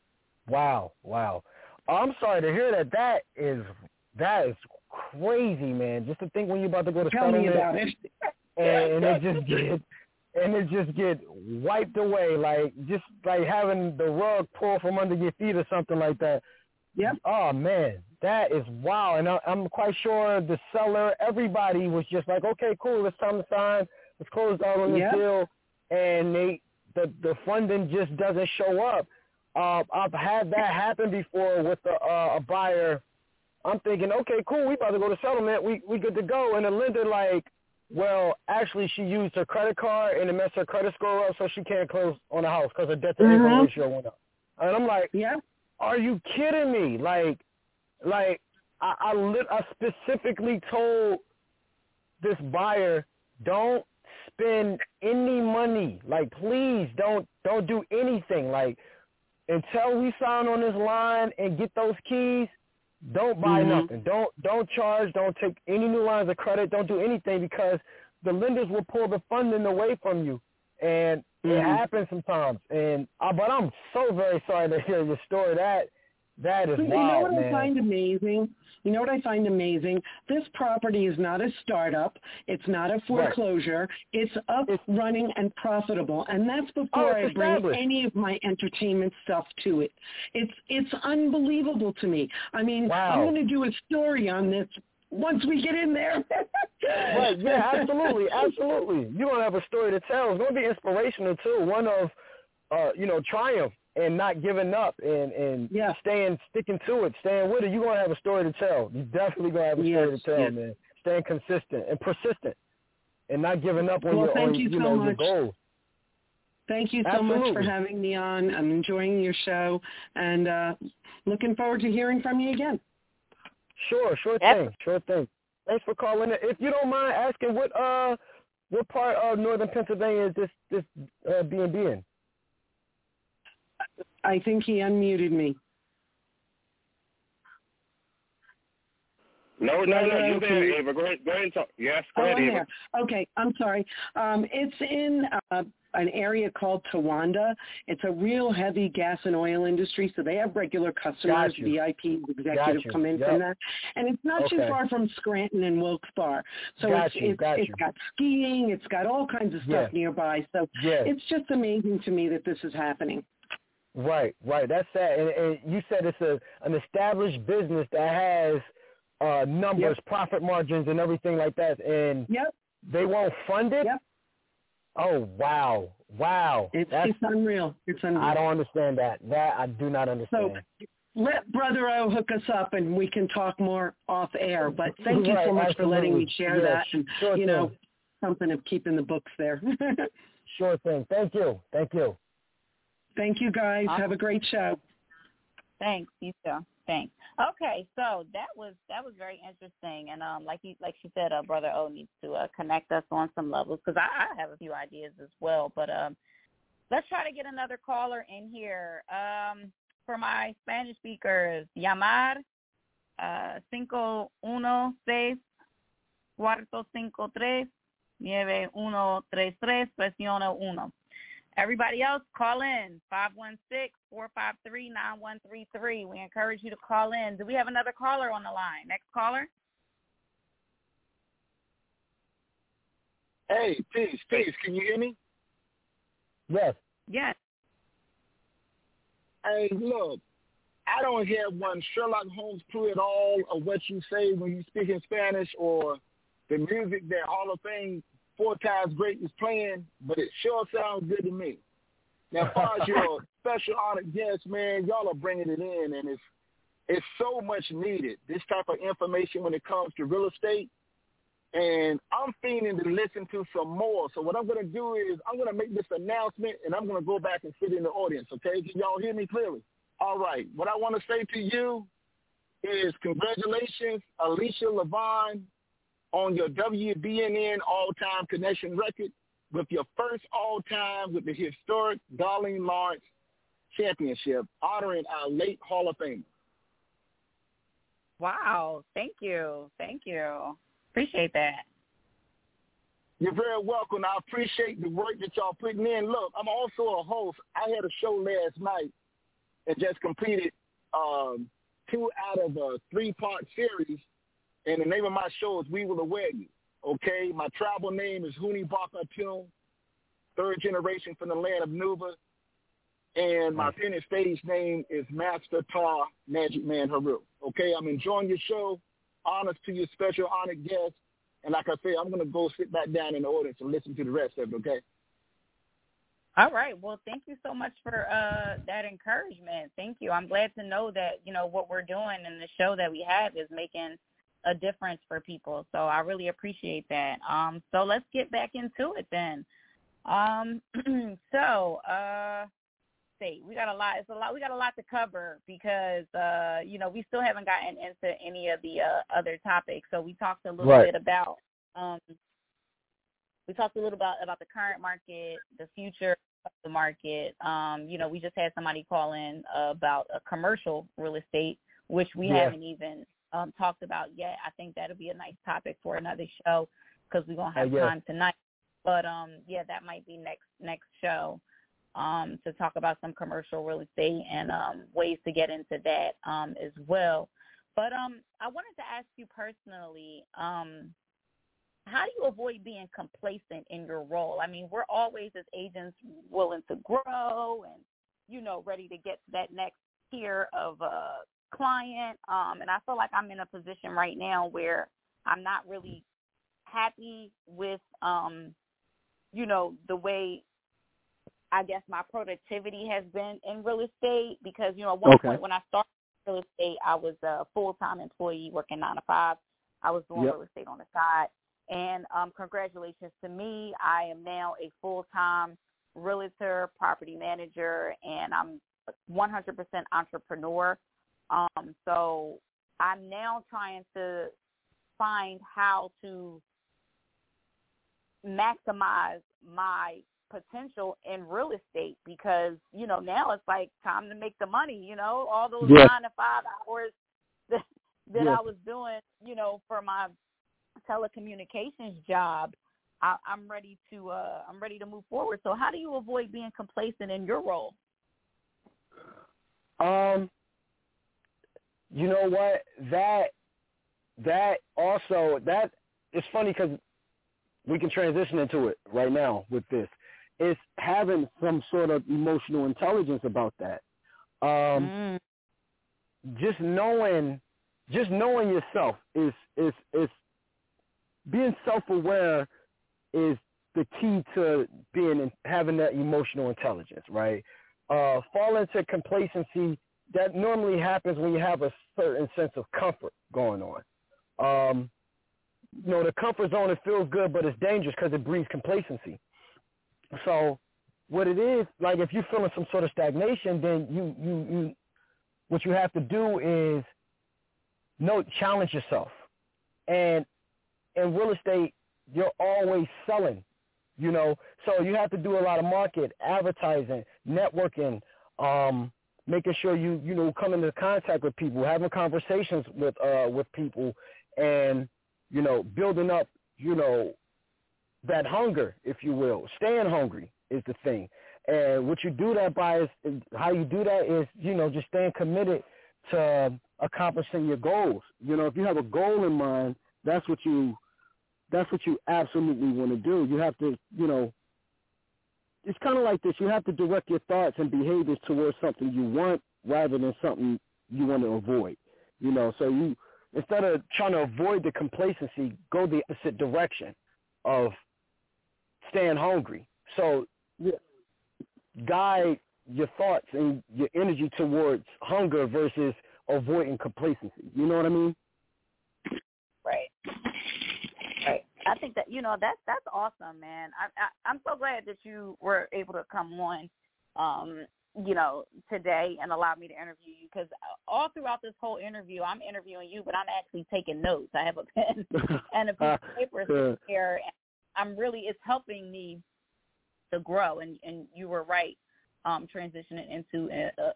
I'm sorry to hear that. That is crazy, man. Just to think when you're about to go to settlement. Tell me about it. and it just get wiped away, like just like having the rug pulled from under your feet or something like that. Yep. Oh man, that is wow. And I'm quite sure the seller, everybody was just like, okay, cool, it's time to sign. Let's close out on this deal. And the funding just doesn't show up. I've had that happen before with a buyer. I'm thinking, okay, cool, we about to go to settlement. We good to go. And the lender like, well, actually, she used her credit card and it messed her credit score up, so she can't close on the house because her debt-to-income ratio went up. And I'm like, are you kidding me? Like I specifically told this buyer, don't spend any money. Like, please don't do anything. Like, until we sign on this line and get those keys, don't buy nothing. Don't charge. Don't take any new lines of credit. Don't do anything because the lenders will pull the funding away from you, and it happens sometimes. And but I'm so very sorry to hear your story. That is wild, man. You know what I find amazing? This property is not a startup. It's not a foreclosure. It's up, running, and profitable. And that's before I bring any of my entertainment stuff to it. It's unbelievable to me. I mean, I'm going to do a story on this once we get in there. Right, yeah, absolutely. You're going to have a story to tell. It's going to be inspirational, too. One of, triumph and not giving up and sticking to it, staying with it. You're going to have a story to tell. You definitely going to have a story to tell, man. Staying consistent and persistent and not giving up on your goals. Thank you so much for having me on. I'm enjoying your show and looking forward to hearing from you again. Sure thing. Thanks for calling in. If you don't mind asking, what part of northern Pennsylvania is this B&B in? I think he unmuted me. No, you're there, Ava. Go ahead and talk. Yes, go ahead, Ava. Okay, I'm sorry. It's in an area called Towanda. It's a real heavy gas and oil industry, so they have regular customers, VIPs, executives come in from that. And it's not too far from Scranton and Wilkes-Barre. So it's got skiing, it's got all kinds of stuff nearby. So it's just amazing to me that this is happening. Right. That's sad. And you said it's an established business that has numbers, profit margins, and everything like that. And they won't fund it? Yep. Oh, wow. It's unreal. I don't understand that. That I do not understand. So let Brother O hook us up and we can talk more off air. But thank you so much for letting me share that and, something of keeping the books there. Sure thing. Thank you. Thank you, guys. Have a great show. Thanks. You too. Thanks. Okay, so that was very interesting, and like she said, Brother O needs to connect us on some levels because I have a few ideas as well. But let's try to get another caller in here. For my Spanish speakers, llamar 516-453-9133, presiona 1. Everybody else, call in, 516-453-9133. We encourage you to call in. Do we have another caller on the line? Next caller? Hey, peace. Can you hear me? Yes. Yes. Hey, look, I don't hear one Sherlock Holmes clue at all of what you say when you speak in Spanish or the music that Hall of Fame 4 times great is playing, but it sure sounds good to me. Now, as far as your special honored guest, man, y'all are bringing it in, and it's so much needed, this type of information when it comes to real estate. And I'm fiending to listen to some more. So what I'm going to do is I'm going to make this announcement, and I'm going to go back and sit in the audience, okay? Can y'all hear me clearly? All right. What I want to say to you is congratulations, Alicia Levine, on your WBNN all-time connection record with your first all-time with the historic Darlene Lawrence Championship, honoring our late Hall of Famer. Wow. Thank you. Appreciate that. You're very welcome. I appreciate the work that y'all putting in. Look, I'm also a host. I had a show last night and just completed 2 out of a 3-part series, and the name of my show is We Will Aware You. Okay, my tribal name is Huni Bakatum, 3rd generation from the land of Nuba, and my pen and stage name is Master Tar Magic Man Haru. Okay, I'm enjoying your show. Honors to your special honored guest. And like I said, I'm going to go sit back down in the audience and listen to the rest of it, okay? All right. Well, thank you so much for that encouragement. Thank you. I'm glad to know that, what we're doing and the show that we have is making a difference for people. So I really appreciate that. So let's get back into it then. We got a lot. We got a lot to cover because we still haven't gotten into any of the other topics. So we talked a little bit about about the current market, the future of the market. We just had somebody call in about a commercial real estate, which we haven't even talked about yet. I think that'll be a nice topic for another show because we're gonna have time tonight. But that might be next show. To talk about some commercial real estate and ways to get into that as well. But I wanted to ask you personally, how do you avoid being complacent in your role? I mean, we're always as agents willing to grow and, ready to get to that next tier of client. And I feel like I'm in a position right now where I'm not really happy with, the way I guess my productivity has been in real estate because, at one point when I started real estate, I was a full-time employee working 9 to 5. I was doing real estate on the side. And congratulations to me. I am now a full-time realtor, property manager, and I'm 100% entrepreneur. So I'm now trying to find how to maximize my potential in real estate because, now it's like time to make the money, all those 9 to 5 hours that I was doing, for my telecommunications job. I'm ready to move forward. So how do you avoid being complacent in your role? You know what? That also, that it's funny because we can transition into it right now with this. It's having some sort of emotional intelligence about that. Just knowing yourself is being self-aware is the key to having that emotional intelligence, right? Fall into complacency, that normally happens when you have a certain sense of comfort going on. The comfort zone, it feels good, but it's dangerous because it breeds complacency. So what it is, like if you're feeling some sort of stagnation, then you what you have to do is challenge yourself. And in real estate, you're always selling, so you have to do a lot of market, advertising, networking, making sure you come into contact with people, having conversations with people, and building up that hunger, if you will. Staying hungry is the thing. And what you do that by is how you do that is just staying committed to accomplishing your goals. If you have a goal in mind, that's what you absolutely want to do. You have to it's kind of like this. You have to direct your thoughts and behaviors towards something you want rather than something you want to avoid. So you, instead of trying to avoid the complacency, go the opposite direction of staying hungry. So guide your thoughts and your energy towards hunger versus avoiding complacency. You know what I mean? Right. I think that that's awesome, man. I'm so glad that you were able to come on, today and allow me to interview you, because all throughout this whole interview, I'm interviewing you, but I'm actually taking notes. I have a pen and a piece of paper here, and it's helping me to grow. And you were right, transitioning into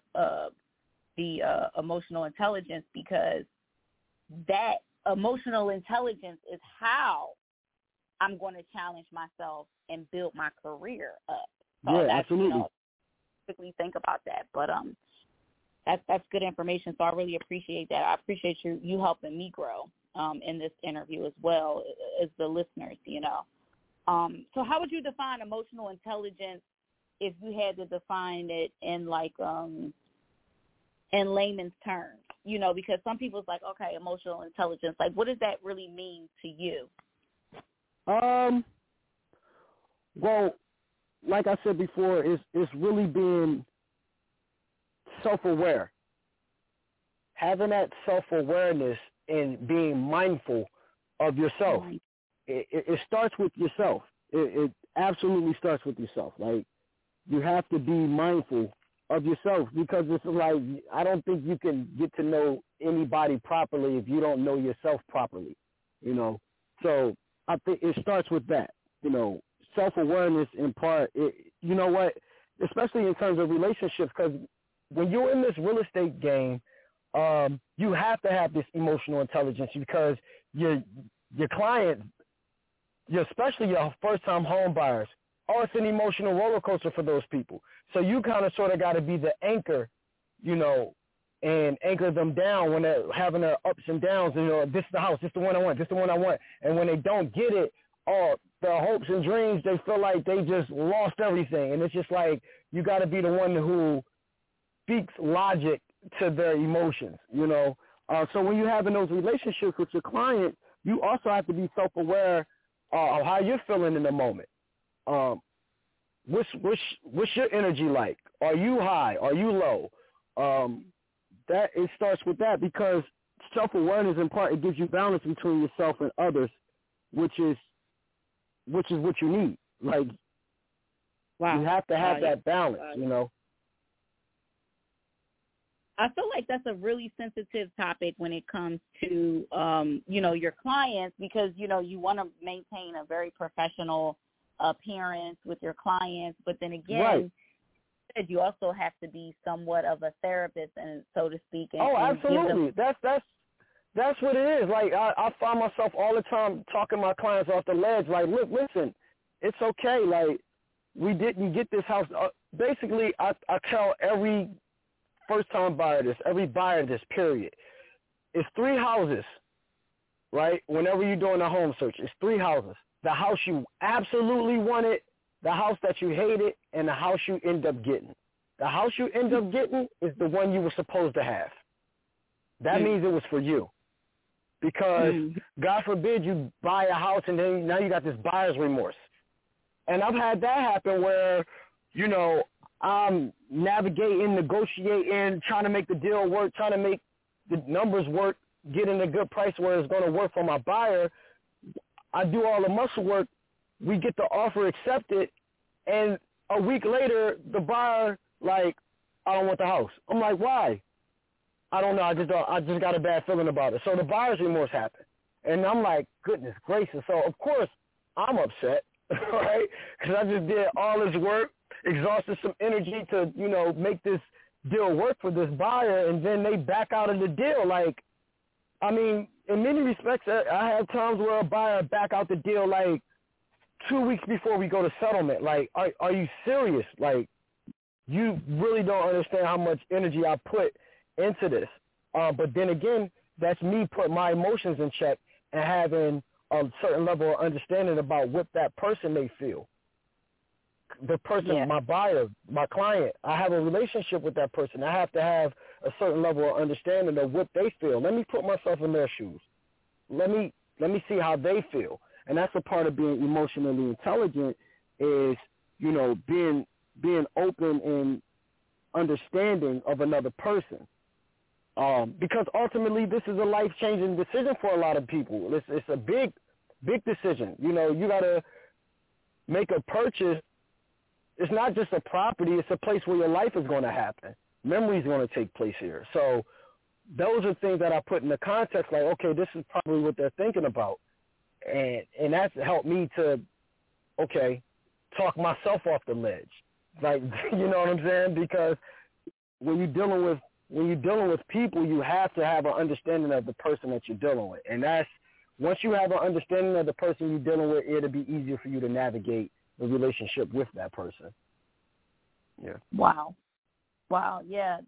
the emotional intelligence, because that emotional intelligence is how I'm going to challenge myself and build my career up. So absolutely. Quickly think about that, but that's good information. So I really appreciate that. I appreciate you helping me grow in this interview as well as the listeners. So how would you define emotional intelligence if you had to define it in in layman's terms? Because some people's like, okay, emotional intelligence, like what does that really mean to you? Well, like I said before, it's really being self-aware. Having that self-awareness and being mindful of yourself. It starts with yourself. It absolutely starts with yourself. Like, you have to be mindful of yourself, because it's like, I don't think you can get to know anybody properly if you don't know yourself properly, So I think it starts with that, self-awareness in part. Especially in terms of relationships, because when you're in this real estate game, you have to have this emotional intelligence, because your client, especially your first-time home buyers, it's an emotional roller coaster for those people. So you kind of sort of got to be the anchor, and anchor them down when they're having their ups and downs. This is the house, this is the one I want, this is the one I want. And when they don't get it, their hopes and dreams, they feel like they just lost everything. And it's just like, you got to be the one who speaks logic to their emotions, So when you're having those relationships with your client, you also have to be self-aware of how you're feeling in the moment. What's your energy like? Are you high? Are you low? That it starts with that, because self-awareness in part, it gives you balance between yourself and others, which is what you need. Like, you have to have that balance, I feel like that's a really sensitive topic when it comes to, your clients, because, you want to maintain a very professional appearance with your clients. But then again, you also have to be somewhat of a therapist, and so to speak. And, absolutely. That's what it is. Like, I find myself all the time talking my clients off the ledge. Like, look, listen, it's okay. Like, we didn't get this house. Basically, I tell every first-time buyer this, every buyer this, period. It's 3 houses, right? Whenever you're doing a home search, it's 3 houses. The house you absolutely wanted, the house that you hated, and the house you end up getting. The house you end up getting is the one you were supposed to have. That means it was for you. Because, God forbid, you buy a house and then now you got this buyer's remorse. And I've had that happen where, I'm navigating, negotiating, trying to make the deal work, trying to make the numbers work, getting a good price where it's going to work for my buyer. I do all the muscle work. We get the offer accepted, and a week later, the buyer, like, I don't want the house. I'm like, why? I don't know. I just got a bad feeling about it. So the buyer's remorse happened. And I'm like, goodness gracious. So, of course, I'm upset, right? Because I just did all this work, exhausted some energy to, make this deal work for this buyer, and then they back out of the deal. Like, I mean, in many respects, I have times where a buyer back out the deal like 2 weeks before we go to settlement. Like, are you serious? Like, you really don't understand how much energy I put into this. But then again, that's me putting my emotions in check and having a certain level of understanding about what that person may feel. The person, my buyer, my client, I have a relationship with that person. I have to have a certain level of understanding of what they feel. Let me put myself in their shoes. Let me see how they feel. And that's a part of being emotionally intelligent is, you know, being open and understanding of another person. Because ultimately this is a life-changing decision for a lot of people. It's a big decision. You know, you got to make a purchase. It's not just a property. It's a place where your life is going to happen. Memories going to take place here. So those are things that I put in the context like, okay, this is probably what they're thinking about. And that's helped me to, okay, talk myself off the ledge. Like, you know what I'm saying? Because when you're dealing with people, you have to have an understanding of the person that you're dealing with. And that's, once you have an understanding of the person you're dealing with, it'll be easier for you to navigate the relationship with that person. Yeah. Wow. Yeah,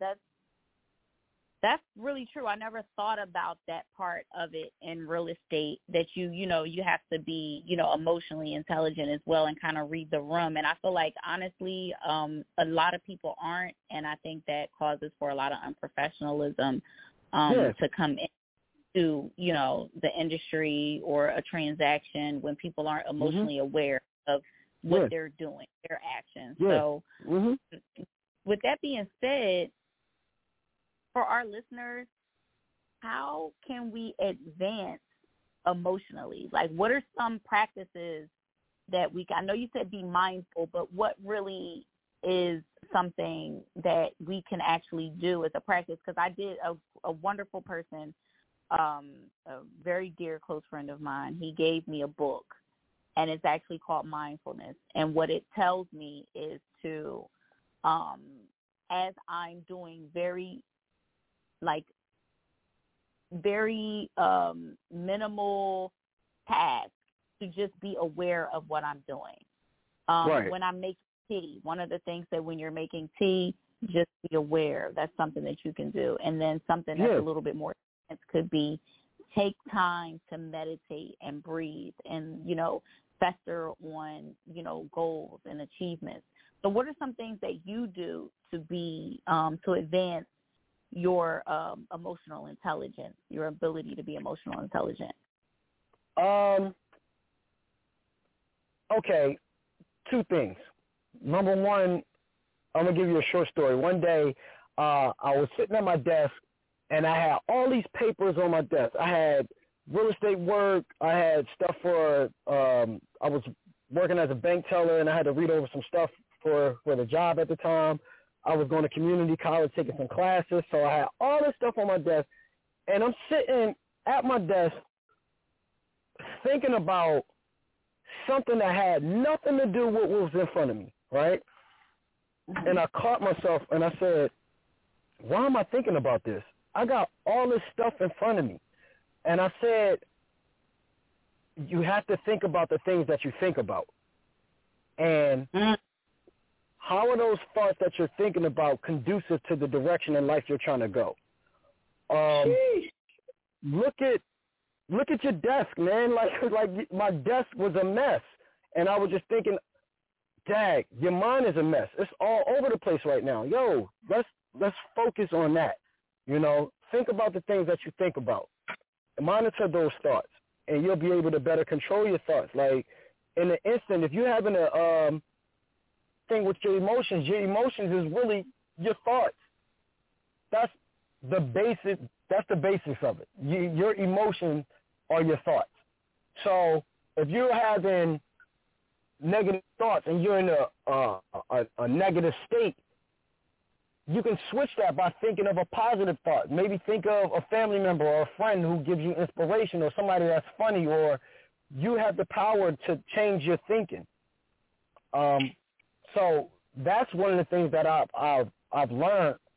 that's really true. I never thought about that part of it in real estate, that you know, you have to be, you know, emotionally intelligent as well and kind of read the room. And I feel like, honestly, a lot of people aren't, and I think that causes for a lot of unprofessionalism to come into, you know, the industry or a transaction when people aren't emotionally aware of what they're doing, their actions. So with that being said, for our listeners, how can we advance emotionally? Like, what are some practices that I know you said be mindful, but what really is something that we can actually do as a practice? Because I did a wonderful person, a very dear close friend of mine, he gave me a book, and it's actually called Mindfulness. And what it tells me is to, as I'm doing very minimal tasks, to just be aware of what I'm doing. When I make tea, one of the things that when you're making tea, just be aware. That's something that you can do. And then something that's a little bit more intense could be take time to meditate and breathe and, you know, fester on, you know, goals and achievements. So what are some things that you do to be, to advance your emotional intelligence, your ability to be emotional intelligent? Okay, two things. Number one, I'm going to give you a short story. One day, I was sitting at my desk, and I had all these papers on my desk. I had real estate work. I had stuff for, I was working as a bank teller, and I had to read over some stuff for the job at the time. I was going to community college, taking some classes, so I had all this stuff on my desk, and I'm sitting at my desk thinking about something that had nothing to do with what was in front of me, right? And I caught myself, and I said, why am I thinking about this? I got all this stuff in front of me. And I said, you have to think about the things that you think about. And how are those thoughts that you're thinking about conducive to the direction in life you're trying to go? Look at your desk, man. Like my desk was a mess, and I was just thinking, dag, your mind is a mess. It's all over the place right now. Yo, let's focus on that. You know, think about the things that you think about. Monitor those thoughts, and you'll be able to better control your thoughts. Like in an instant, if you're having a thing with your emotions is really your thoughts. That's the basics of it. Your emotions are your thoughts. So if you're having negative thoughts and you're in a negative state, you can switch that by thinking of a positive thought. Maybe think of a family member or a friend who gives you inspiration, or somebody that's funny, or you have the power to change your thinking. So that's one of the things that I've learned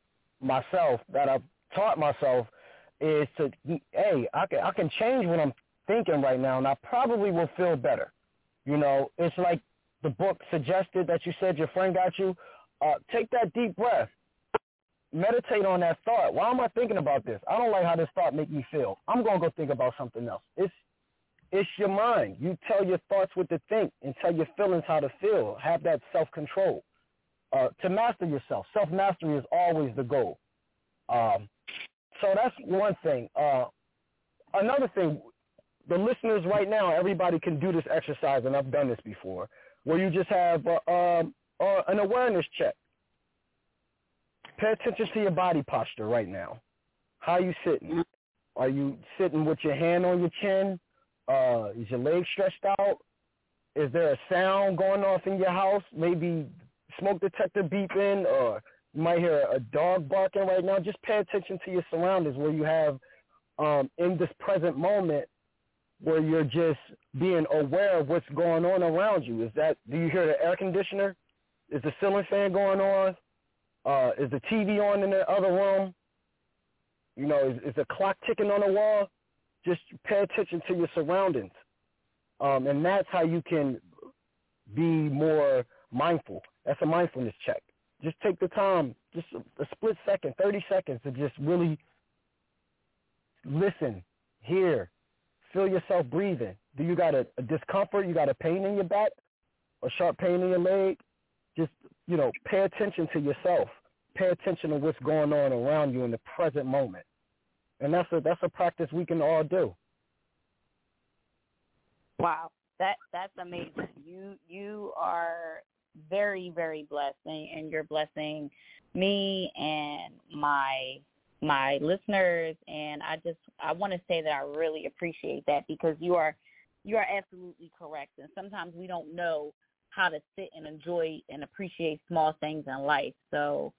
myself, that I've taught myself, is to, hey, I can change what I'm thinking right now, and I probably will feel better. You know, it's like the book suggested that you said your friend got you. Take that deep breath. Meditate on that thought. Why am I thinking about this? I don't like how this thought make me feel. I'm going to go think about something else. It's your mind. You tell your thoughts what to think and tell your feelings how to feel. Have that self-control. To master yourself. Self-mastery is always the goal. So that's one thing. Another thing, the listeners right now, everybody can do this exercise, and I've done this before, where you just have an awareness check. Pay attention to your body posture right now. How are you sitting? Are you sitting with your hand on your chin? Is your leg stretched out? Is there a sound going off in your house? Maybe smoke detector beeping, or you might hear a dog barking right now. Just pay attention to your surroundings where you have, in this present moment, where you're just being aware of what's going on around you. Do you hear the air conditioner? Is the ceiling fan going on? Is the TV on in the other room? You know, is the clock ticking on the wall? Just pay attention to your surroundings. And that's how you can be more mindful. That's a mindfulness check. Just take the time, just a split second, 30 seconds to just really listen, hear, feel yourself breathing. Do you got a discomfort? You got a pain in your back? A sharp pain in your leg? Just, you know, pay attention to yourself. Pay attention to what's going on around you in the present moment. And that's a practice we can all do. Wow, that's amazing. You are very, very blessed, and you're blessing me and my listeners, and I want to say that I really appreciate that, because you are absolutely correct. And sometimes we don't know how to sit and enjoy and appreciate small things in life. So,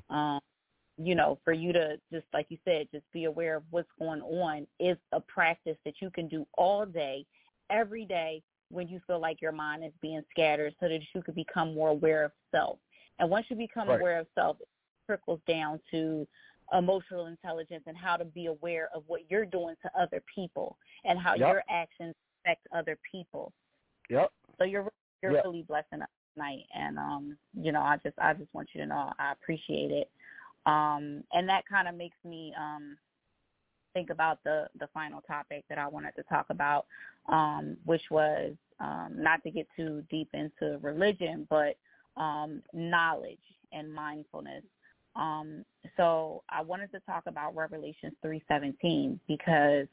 you know, for you to, just like you said, just be aware of what's going on is a practice that you can do all day, every day, when you feel like your mind is being scattered, so that you could become more aware of self. And once you become aware of self, it trickles down to emotional intelligence and how to be aware of what you're doing to other people and how your actions affect other people. So you're really blessing us tonight, and you know, I just want you to know I appreciate it. And that kind of makes me think about the final topic that I wanted to talk about, which was not to get too deep into religion, but knowledge and mindfulness. So I wanted to talk about Revelations 3:17, because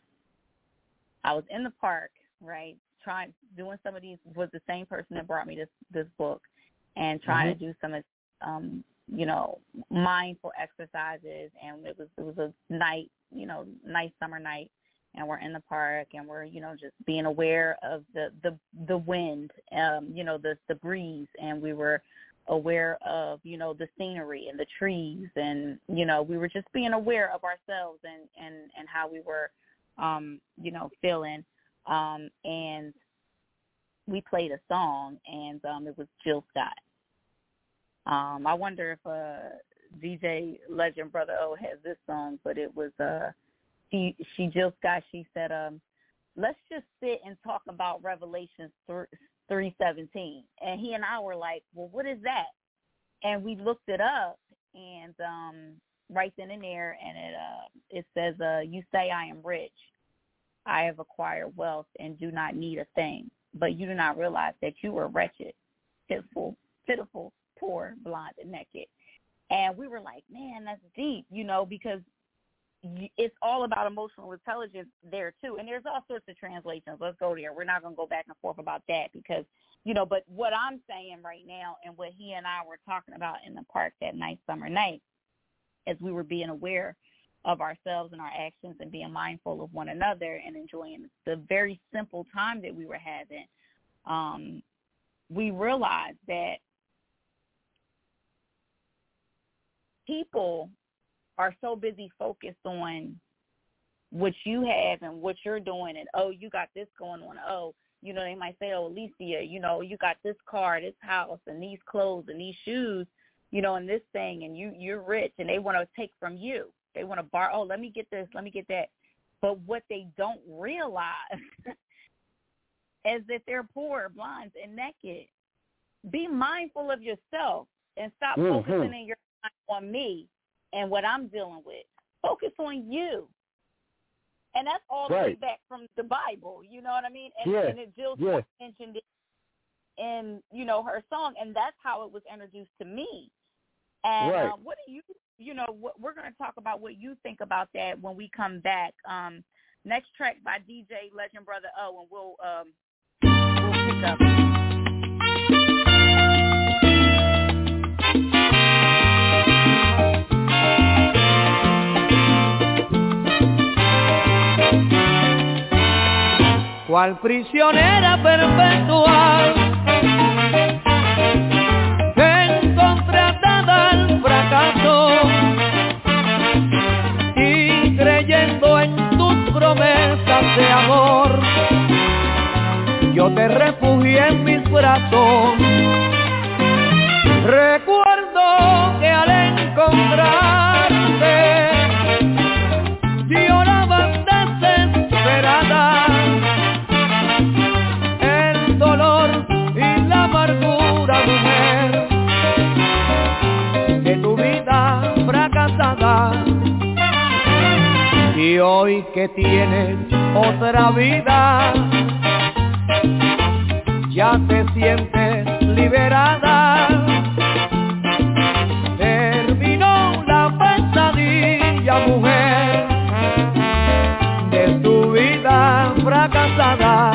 I was in the park, right, doing some of these, was the same person that brought me this book, and trying to do some of you know, mindful exercises. And it was a night, you know, nice summer night, and we're in the park, and we're, you know, just being aware of the wind, you know, the breeze, and we were aware of, you know, the scenery and the trees, and, you know, we were just being aware of ourselves and how we were, you know, feeling. And we played a song, and it was Jill Scott. I wonder if DJ Legend Brother O has this song, but it was Jill Scott. She said, let's just sit and talk about Revelations 3:17. And he and I were like, well, what is that? And we looked it up, and right then and there, and it says, you say I am rich. I have acquired wealth and do not need a thing, but you do not realize that you are wretched, pitiful, poor, blind, and naked. And we were like, man, that's deep, you know, because it's all about emotional intelligence there too. And there's all sorts of translations. Let's go there. We're not going to go back and forth about that, because, you know, but what I'm saying right now, and what he and I were talking about in the park that nice summer night, as we were being aware of ourselves and our actions, and being mindful of one another, and enjoying the very simple time that we were having, we realized that people are so busy focused on what you have and what you're doing, and, oh, you got this going on. Oh, you know, they might say, oh, Alicia, you know, you got this car, this house, and these clothes and these shoes, you know, in this thing, and you're rich, and they want to take from you. They want to borrow. Oh, let me get this, let me get that. But what they don't realize is that they're poor, blind, and naked. Be mindful of yourself and stop focusing in your mind on me and what I'm dealing with. Focus on you. And that's all the way back from the Bible, you know what I mean? And Jill mentioned it in, you know, her song, and that's how it was introduced to me. And what do you know, we're going to talk about what you think about that when we come back. Next track by DJ Legend Brother O, and we'll pick up. Cual prisionera perpetua, encontré atada al fracaso y creyendo en tus promesas de amor, yo te refugié en mis brazos. Recuerdo que al encontrarte llorabas desesperada, el dolor y la amargura, mujer, de tu vida fracasada. Y hoy que tienes otra vida, ya te sientes liberada. Terminó la pesadilla, mujer, de tu vida fracasada.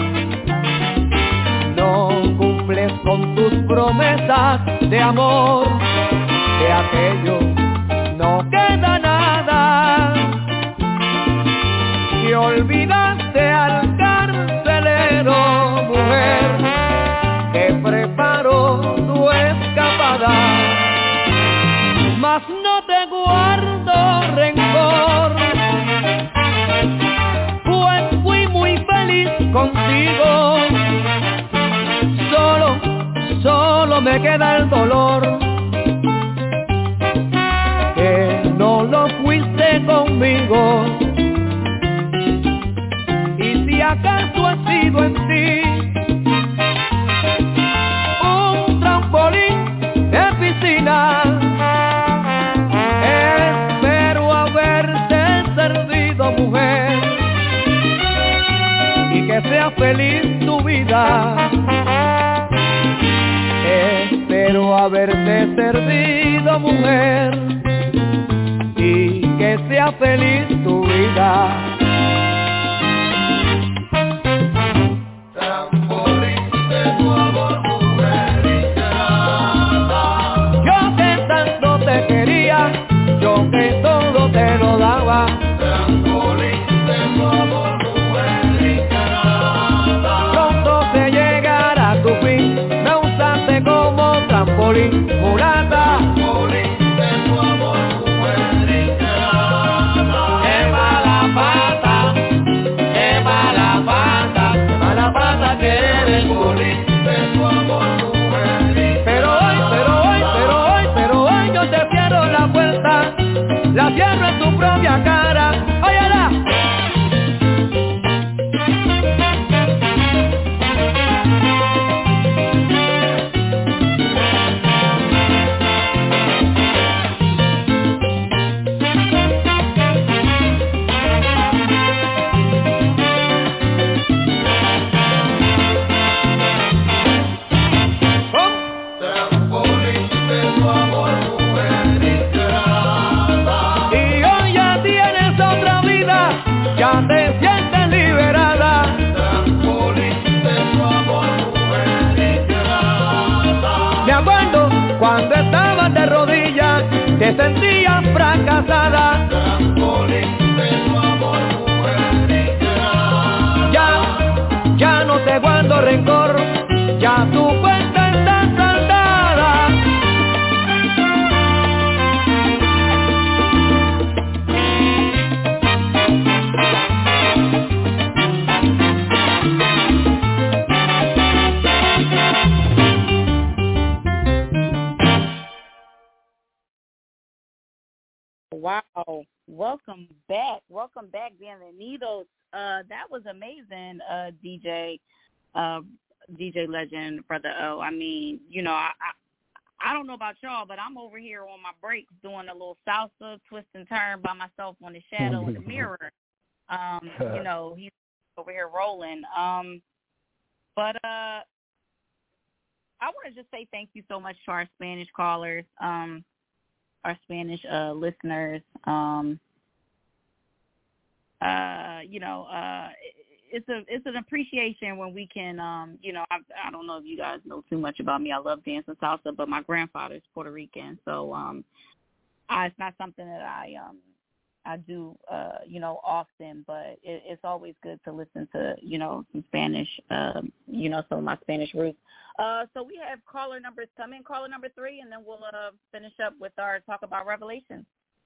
No cumples con tus promesas de amor, de aquello no queda nada. Y olvidaste al carcelero, mujer, que preparó tu escapada. Mas no te guardo rencor, pues fui muy feliz contigo. Solo me queda el dolor, que no lo fuiste conmigo. Si acaso ha sido en ti un trampolín de piscina, espero haberte servido, mujer, y que sea feliz tu vida. Espero haberte servido, mujer, y que sea feliz tu vida. Yo que todo te lo daba, trampolín de tu amor, mujer ingrata. Pronto te llegará tu fin, me usaste como trampolín, mulata. Trampolín de tu amor, mujer ingrata. Qué mala pata, qué mala pata, qué mala pata que eres, trampolín de tu amor, mujer ingrata. Pero hoy yo te cierro la puerta, la cierro en tu propia cara. ¡Óyala! Ya te sientes liberada, trampolín de tu amor, mujer ingrata. Me acuerdo cuando estabas de rodillas, te sentías fracasada, trampolín de tu amor, mujer ingrata. Ya no te guardo rencor, ya tu cuenta está saldada. Wow. Welcome back, Bienvenidos. That was amazing, DJ Legend, Brother O. I mean, you know, I don't know about y'all, but I'm over here on my breaks doing a little salsa, twist and turn by myself on the shadow in the mirror. You know, he's over here rolling. But I want to just say thank you so much to our Spanish callers, our Spanish listeners. You know, it's an appreciation when we can, you know, I don't know if you guys know too much about me. I love dancing salsa, but my grandfather's Puerto Rican, so it's not something that I do, you know, often, but it's always good to listen to, you know, some Spanish, you know, some of my Spanish roots. So we have caller numbers come in, caller number 3, and then we'll finish up with our talk about Revelation.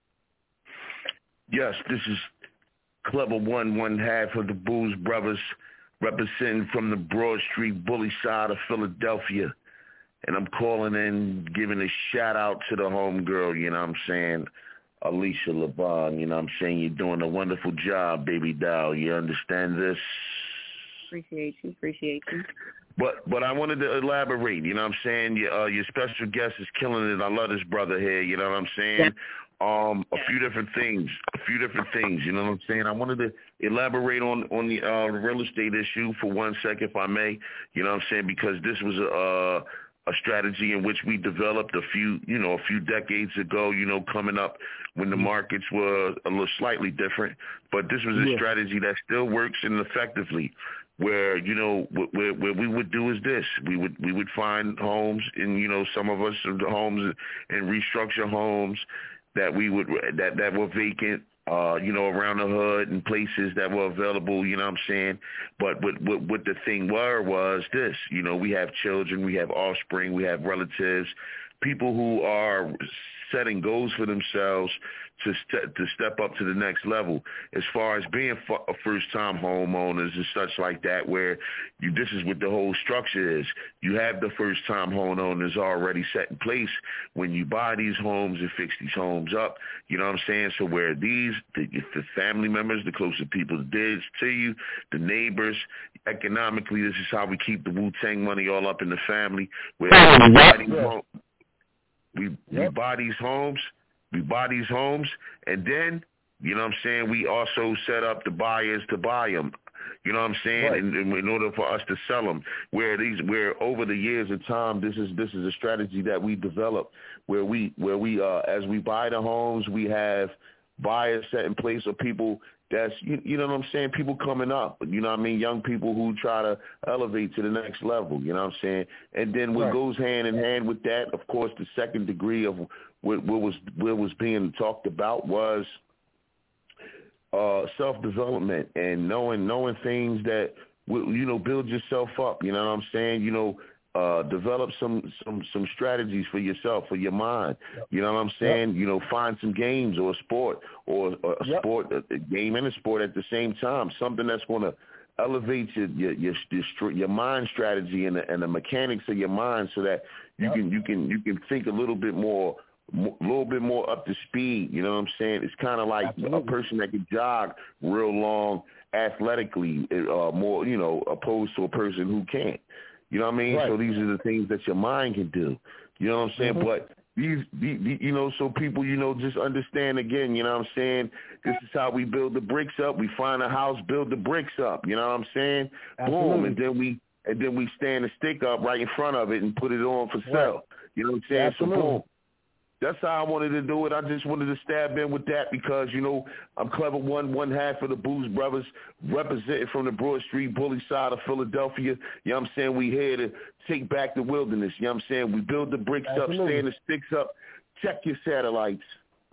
Yes, this is Clever one half of the Booze Brothers, representing from the Broad Street bully side of Philadelphia. And I'm calling in, giving a shout out to the homegirl, you know what I'm saying, Alicia LeBron, you know what I'm saying, you're doing a wonderful job, baby doll. You understand this? Appreciate you. But I wanted to elaborate, you know what I'm saying? Your special guest is killing it. I love this brother here, you know what I'm saying? Yeah. A few different things, you know what I'm saying? I wanted to elaborate on the real estate issue for 1 second, if I may, you know what I'm saying, because this was a strategy in which we developed a few decades ago, you know, coming up when the markets were a little slightly different, but this was a strategy that still works and effectively. Where, you know, where we would do is this. We would find homes in, you know, some of us the homes and restructure homes that that were vacant, you know, around the hood and places that were available, you know what I'm saying? But what the thing was this, you know, we have children, we have offspring, we have relatives, people who are setting goals for themselves to step up to the next level as far as being a first-time homeowners and such like that, where this is what the whole structure is. You have the first-time homeowners already set in place when you buy these homes and fix these homes up, you know what I'm saying? So where the family members, the closer people to you, the neighbors, economically, this is how we keep the Wu-Tang money all up in the family. Where we buy these homes, and then, you know what I'm saying, we also set up the buyers to buy them, you know what I'm saying, right. in order for us to sell them, where over the years of time, this is a strategy that we developed, where we as we buy the homes, we have buyers set in place of people that's, you know what I'm saying, people coming up, you know what I mean, young people who try to elevate to the next level, you know what I'm saying, and then what goes hand in hand with that, of course, the second degree of what was being talked about was self-development and knowing things that, you know, build yourself up, you know what I'm saying, you know, develop some strategies for yourself, for your mind. You know what I'm saying? You know, find some games or a sport or a game and a sport at the same time. Something that's going to elevate your mind strategy and the mechanics of your mind, so that you can think a little bit more up to speed. You know what I'm saying? It's kind of like a person that can jog real long athletically, more, you know, opposed to a person who can't. You know what I mean? Right. So these are the things that your mind can do. You know what I'm saying? But these, you know, so people, you know, just understand again, you know what I'm saying? This is how we build the bricks up. We find a house, build the bricks up. You know what I'm saying? Absolutely. Boom. And then we stand the stick up right in front of it and put it on for sale. You know what I'm saying? Absolutely. So boom. That's how I wanted to do it. I just wanted to stab in with that because, you know, I'm Clever one half of the Booze Brothers, representing from the Broad Street bully side of Philadelphia. You know what I'm saying? We here to take back the wilderness. You know what I'm saying? We build the bricks up, stand the sticks up. Check your satellites.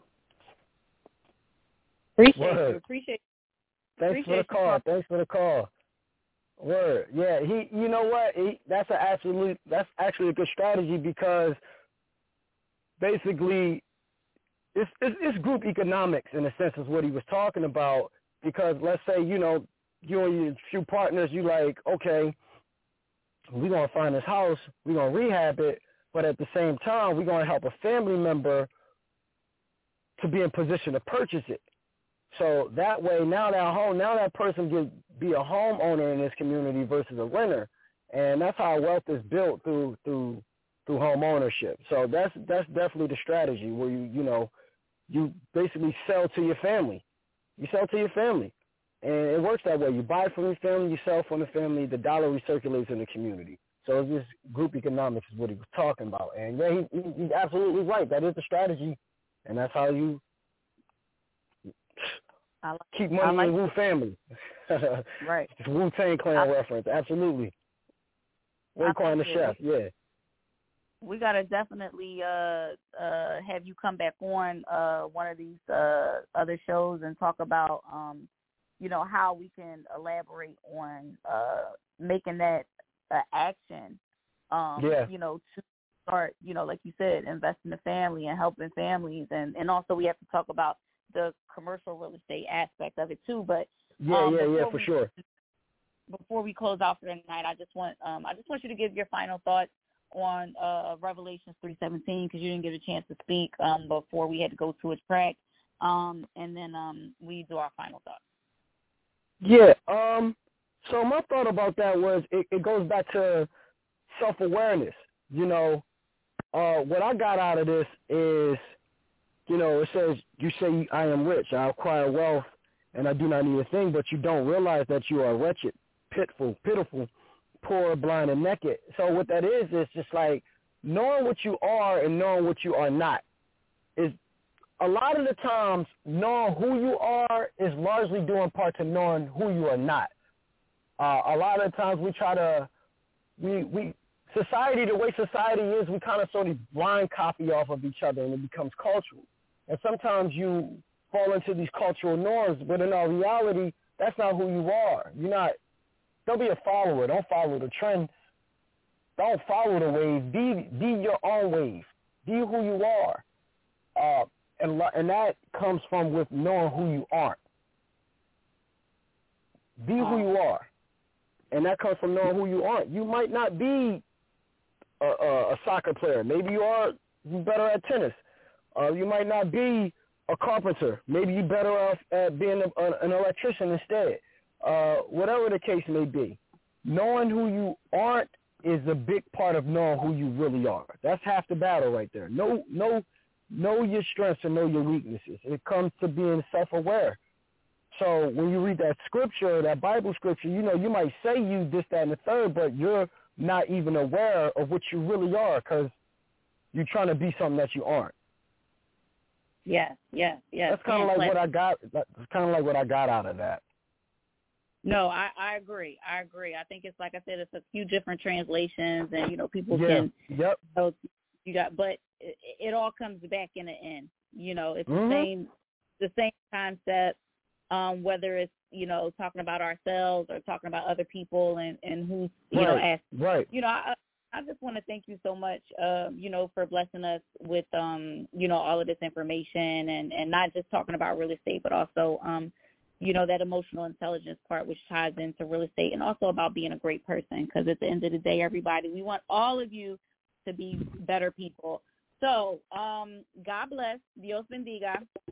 Appreciate you. Thanks for the call. Word. Yeah, you know what? That's actually a good strategy, because basically, it's group economics in a sense is what he was talking about. Because let's say, you know, you and your few partners, you like, okay, we're going to find this house, we're going to rehab it, but at the same time, we're going to help a family member to be in position to purchase it. So that way, now that person can be a homeowner in this community versus a renter, and that's how wealth is built through home ownership. So that's definitely the strategy where you basically sell to your family. You sell to your family, and it works that way. You buy from your family, you sell from the family. The dollar recirculates in the community. So it's just group economics is what he was talking about. And yeah, he's absolutely right. That is the strategy, and that's how you keep money in Wu family. Right. It's Wu-Tang Clan reference. Absolutely. Raekwon the chef. Yeah. We gotta definitely have you come back on one of these other shows and talk about how we can elaborate on making that action. To start, like you said, invest in the family and helping families, and also we have to talk about the commercial real estate aspect of it too. But for sure. Before we close out for the night, I just want you to give your final thoughts on Revelations 3:17, because you didn't get a chance to speak before we had to go to a track, and then we do our final thoughts. Yeah. So my thought about that was it goes back to self-awareness. What I got out of this is, it says, you say, I am rich, I acquire wealth, and I do not need a thing, but you don't realize that you are wretched, pitiful, poor, blind, and naked. So what that is just like knowing what you are and knowing what you are not. Is a lot of the times knowing who you are is largely due in part to knowing who you are not. A lot of the times we try to, society, the way society is, we kind of sort of blind copy off of each other, and it becomes cultural. And sometimes you fall into these cultural norms, but in our reality, that's not who you are. Don't be a follower. Don't follow the trend. Don't follow the wave. Be your own wave. Be who you are. And that comes from with knowing who you aren't. Be who you are. And that comes from knowing who you aren't. You might not be a soccer player. Maybe you are better at tennis. You might not be a carpenter. Maybe you're better off at being an electrician instead. Whatever the case may be, knowing who you aren't is a big part of knowing who you really are. That's half the battle right there. Know your strengths and know your weaknesses. It comes to being self-aware. So when you read that scripture, that Bible scripture, you might say you this, that, and the third, but you're not even aware of what you really are because you're trying to be something that you aren't. Yes. That's kind of like what I got. That's kind of like what I got out of that. No, I agree. I think it's like I said, it's a few different translations, and people can. Yep. But it all comes back in the end. It's the same concept. Whether it's talking about ourselves or talking about other people and who's asking. Right. I just want to thank you so much, for blessing us with all of this information and not just talking about real estate, but also that emotional intelligence part, which ties into real estate, and also about being a great person, because at the end of the day, everybody, we want all of you to be better people. So, God bless. Dios bendiga.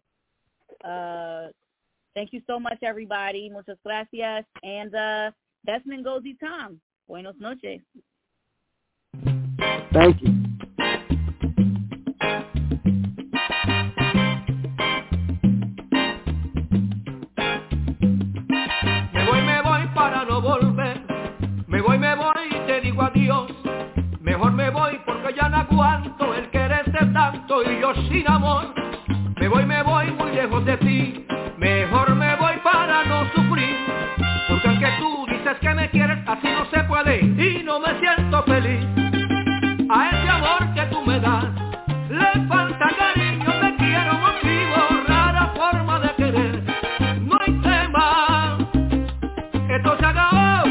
Thank you so much, everybody. Muchas gracias. And that's Ngozi Tom. Buenos noches. Thank you. Me voy para no volver. Me voy y te digo adiós. Mejor me voy porque ya no aguanto el quererte tanto y yo sin amor. Me voy muy lejos de ti. Mejor me voy para no sufrir. Porque aunque tú dices que me quieres, así no se puede y no me siento feliz. A ese amor que tú me das le falta cariño, te quiero motivo, rara forma de querer. No hay tema, esto se acabó.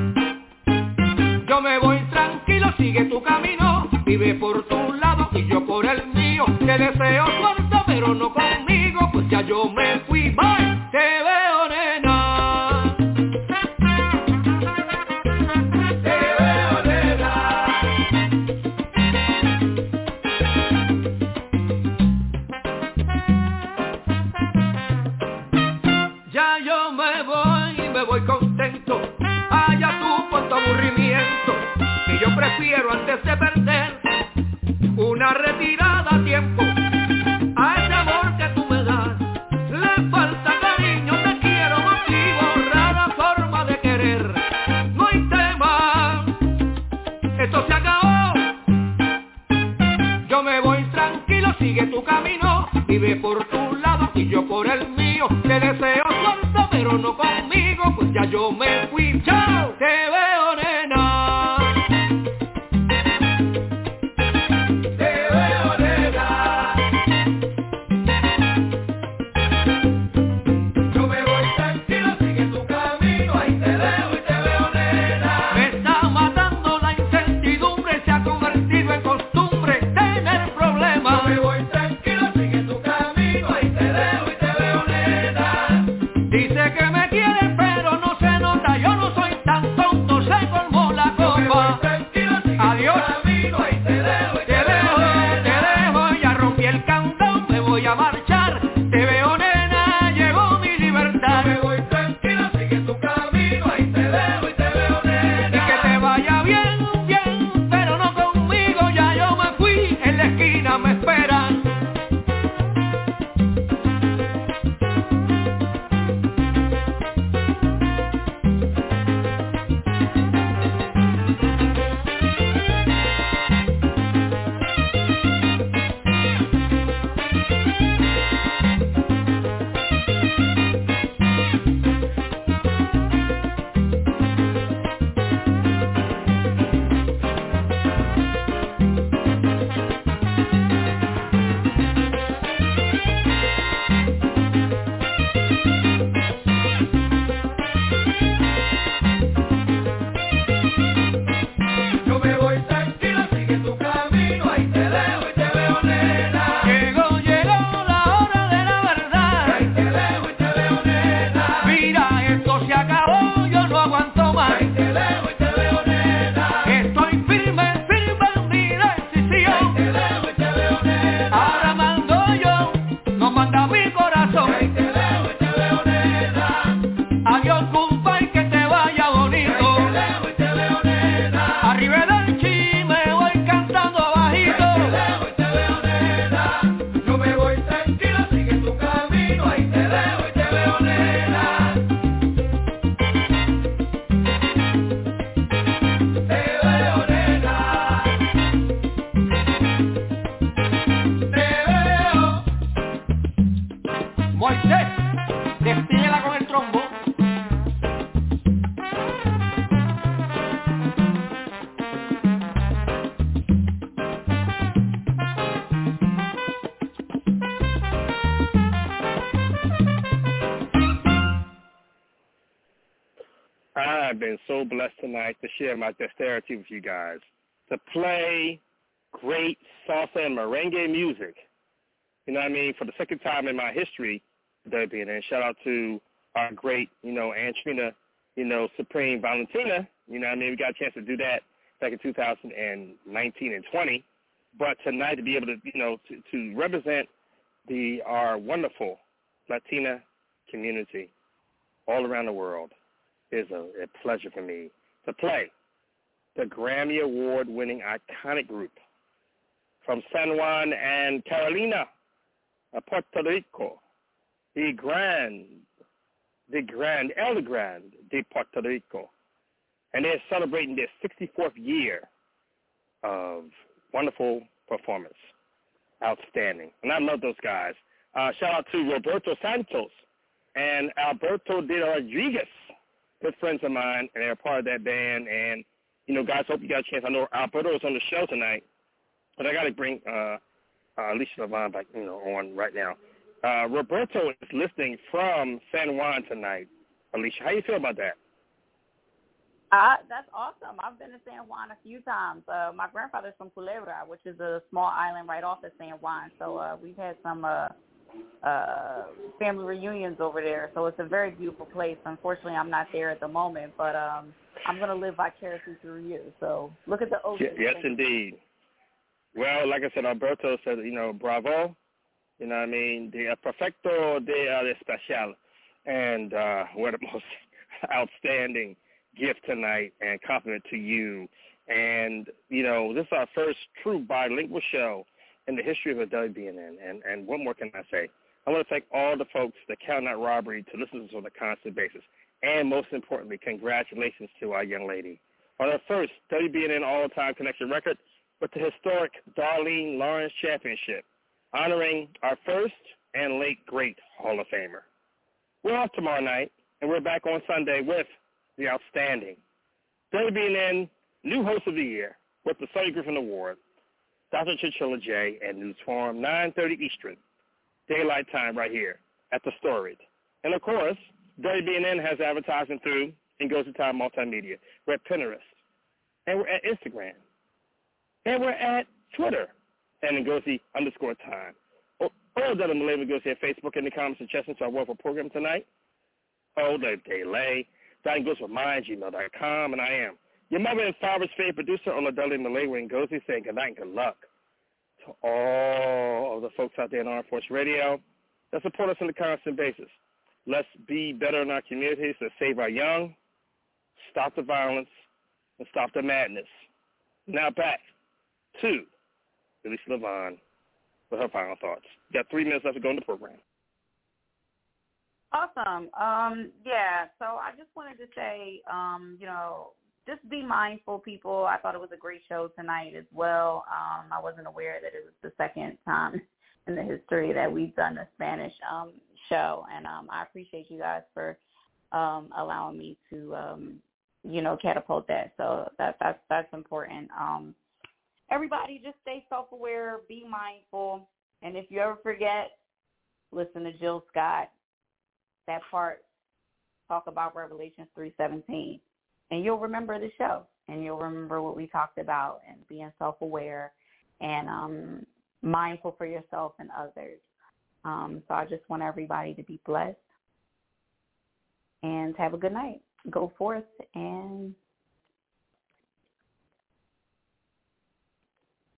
Yo me voy tranquilo, sigue tu camino, vive por tu lado y yo por el mío. Te deseo suerte pero no conmigo, pues ya yo me fui, bye, te veo nena. Te veo nena. prefiero antes de perder una retirada a tiempo a ese amor que tú me das. Le falta cariño, te quiero motivo, rara forma de querer. No hay tema, esto se acabó. Yo me voy tranquilo, sigue tu camino, vive por tu lado y yo por el mío. Te deseo suerte, pero no conmigo, pues ya yo me fui. ¡Chao! Te veo, nena. Te veo, nena. Yo me voy tranquilo, sigue tu camino, ahí te dejo y te veo, nena. Me está matando la incertidumbre, se ha convertido en costumbre tener problemas. Yo me voy tranquilo, sigue tu camino, ahí te dejo y te veo, nena. Dice que me quiere, pero no se nota, yo no soy tan tonto, se colmó la copa. Adiós. Camino, ahí te dejo y te dejo, ya rompí el cantón, me voy a marchar. Te veo, nena, llegó mi libertad. Yo me voy tranquilo, sigue tu camino, ahí te dejo y te veo, nena. Y que te vaya bien, bien, pero no conmigo, ya yo me fui, en la esquina me esperan. Yo me voy tranquilo, sigue tu camino, ahí te dejo y te veo, nena. Llegó la hora de la verdad, ahí te dejo y te veo, nena. Mira, esto se acabó, yo no aguanto más, ahí te dejo y te veo, nena. Estoy firme, firme en mi decisión, ahí te dejo y te veo, nena. Ahora mando yo, no manda mi corazón, ahí te dejo y te veo, nena. Adiós, compa, y que te vaya bonito. Ahí te dejo y te veo, nena. Arriba del chi me voy cantando bajito. Ahí te dejo y te veo, nena. Yo me voy tranquilo, sigue tu camino, ahí te dejo y te veo, nena. Te veo, nena. Te veo. Moisés, despídela con el trombo. I've been so blessed tonight to share my dexterity with you guys, to play great salsa and merengue music. You know what I mean? For the second time in my history, and shout out to our great, Aunt Trina, Supreme Valentina. You know what I mean? We got a chance to do that back in 2019 and 20. But tonight to be able to, to represent our wonderful Latina community all around the world is a pleasure for me to play the Grammy Award-winning iconic group from San Juan and Carolina, Puerto Rico, the El Grande de Puerto Rico. And they're celebrating their 64th year of wonderful performance. Outstanding. And I love those guys. Shout out to Roberto Santos and Alberto de Rodriguez, good friends of mine, and they're part of that band. And, guys, hope you got a chance. I know Alberto is on the show tonight, but I got to bring Alicia Levine back, on right now. Roberto is listening from San Juan tonight. Alicia, how you feel about that? That's awesome. I've been to San Juan a few times. My grandfather's from Culebra, which is a small island right off of San Juan. So we've had some family reunions over there. So it's a very beautiful place. Unfortunately, I'm not there at the moment, but I'm going to live vicariously through you. So look at the ocean. Yes, indeed. Well, like I said, Alberto said, bravo. You know what I mean? The perfecto de especial. And what a most outstanding gift tonight and compliment to you And, this is our first true bilingual show in the history of WBNN. And what more can I say? I want to thank all the folks that count out robbery to listen to us on a constant basis. And most importantly, congratulations to our young lady on her first WBNN All-Time Connection record with the historic Darlene Lawrence Championship, honoring our first and late great Hall of Famer. We're off tomorrow night, and we're back on Sunday with the outstanding WBNN New Host of the Year with the Sonny Griffin Award, Dr. Chinchilla J. and News Forum, 9:30 Eastern, daylight time right here at The Storied. And, of course, WBNN has advertising through Ngozi Time Multimedia. We're at Pinterest, and we're at Instagram, and we're at Twitter, and Ngozi_Time. All that Malay Ngozi at Facebook in the comments and suggestions to our wonderful program tonight. The delay. That goes with mine@gmail.com, and I am your mother and father's favorite producer, Oladele Malay Ngozi, saying good night and good luck to all of the folks out there in Armed Force Radio that support us on a constant basis. Let's be better in our communities. Let's save our young, stop the violence, and stop the madness. Now back to Elise Levon with her final thoughts. You got 3 minutes left to go in the program. Awesome. So I just wanted to say, just be mindful, people. I thought it was a great show tonight as well. I wasn't aware that it was the second time in the history that we've done a Spanish show, and I appreciate you guys for allowing me to, catapult that. So that's important. Everybody just stay self-aware, be mindful, and if you ever forget, listen to Jill Scott. That part, talk about Revelations 3:17, and you'll remember the show, and you'll remember what we talked about, and being self-aware and mindful for yourself and others. So I just want everybody to be blessed and have a good night. Go forth and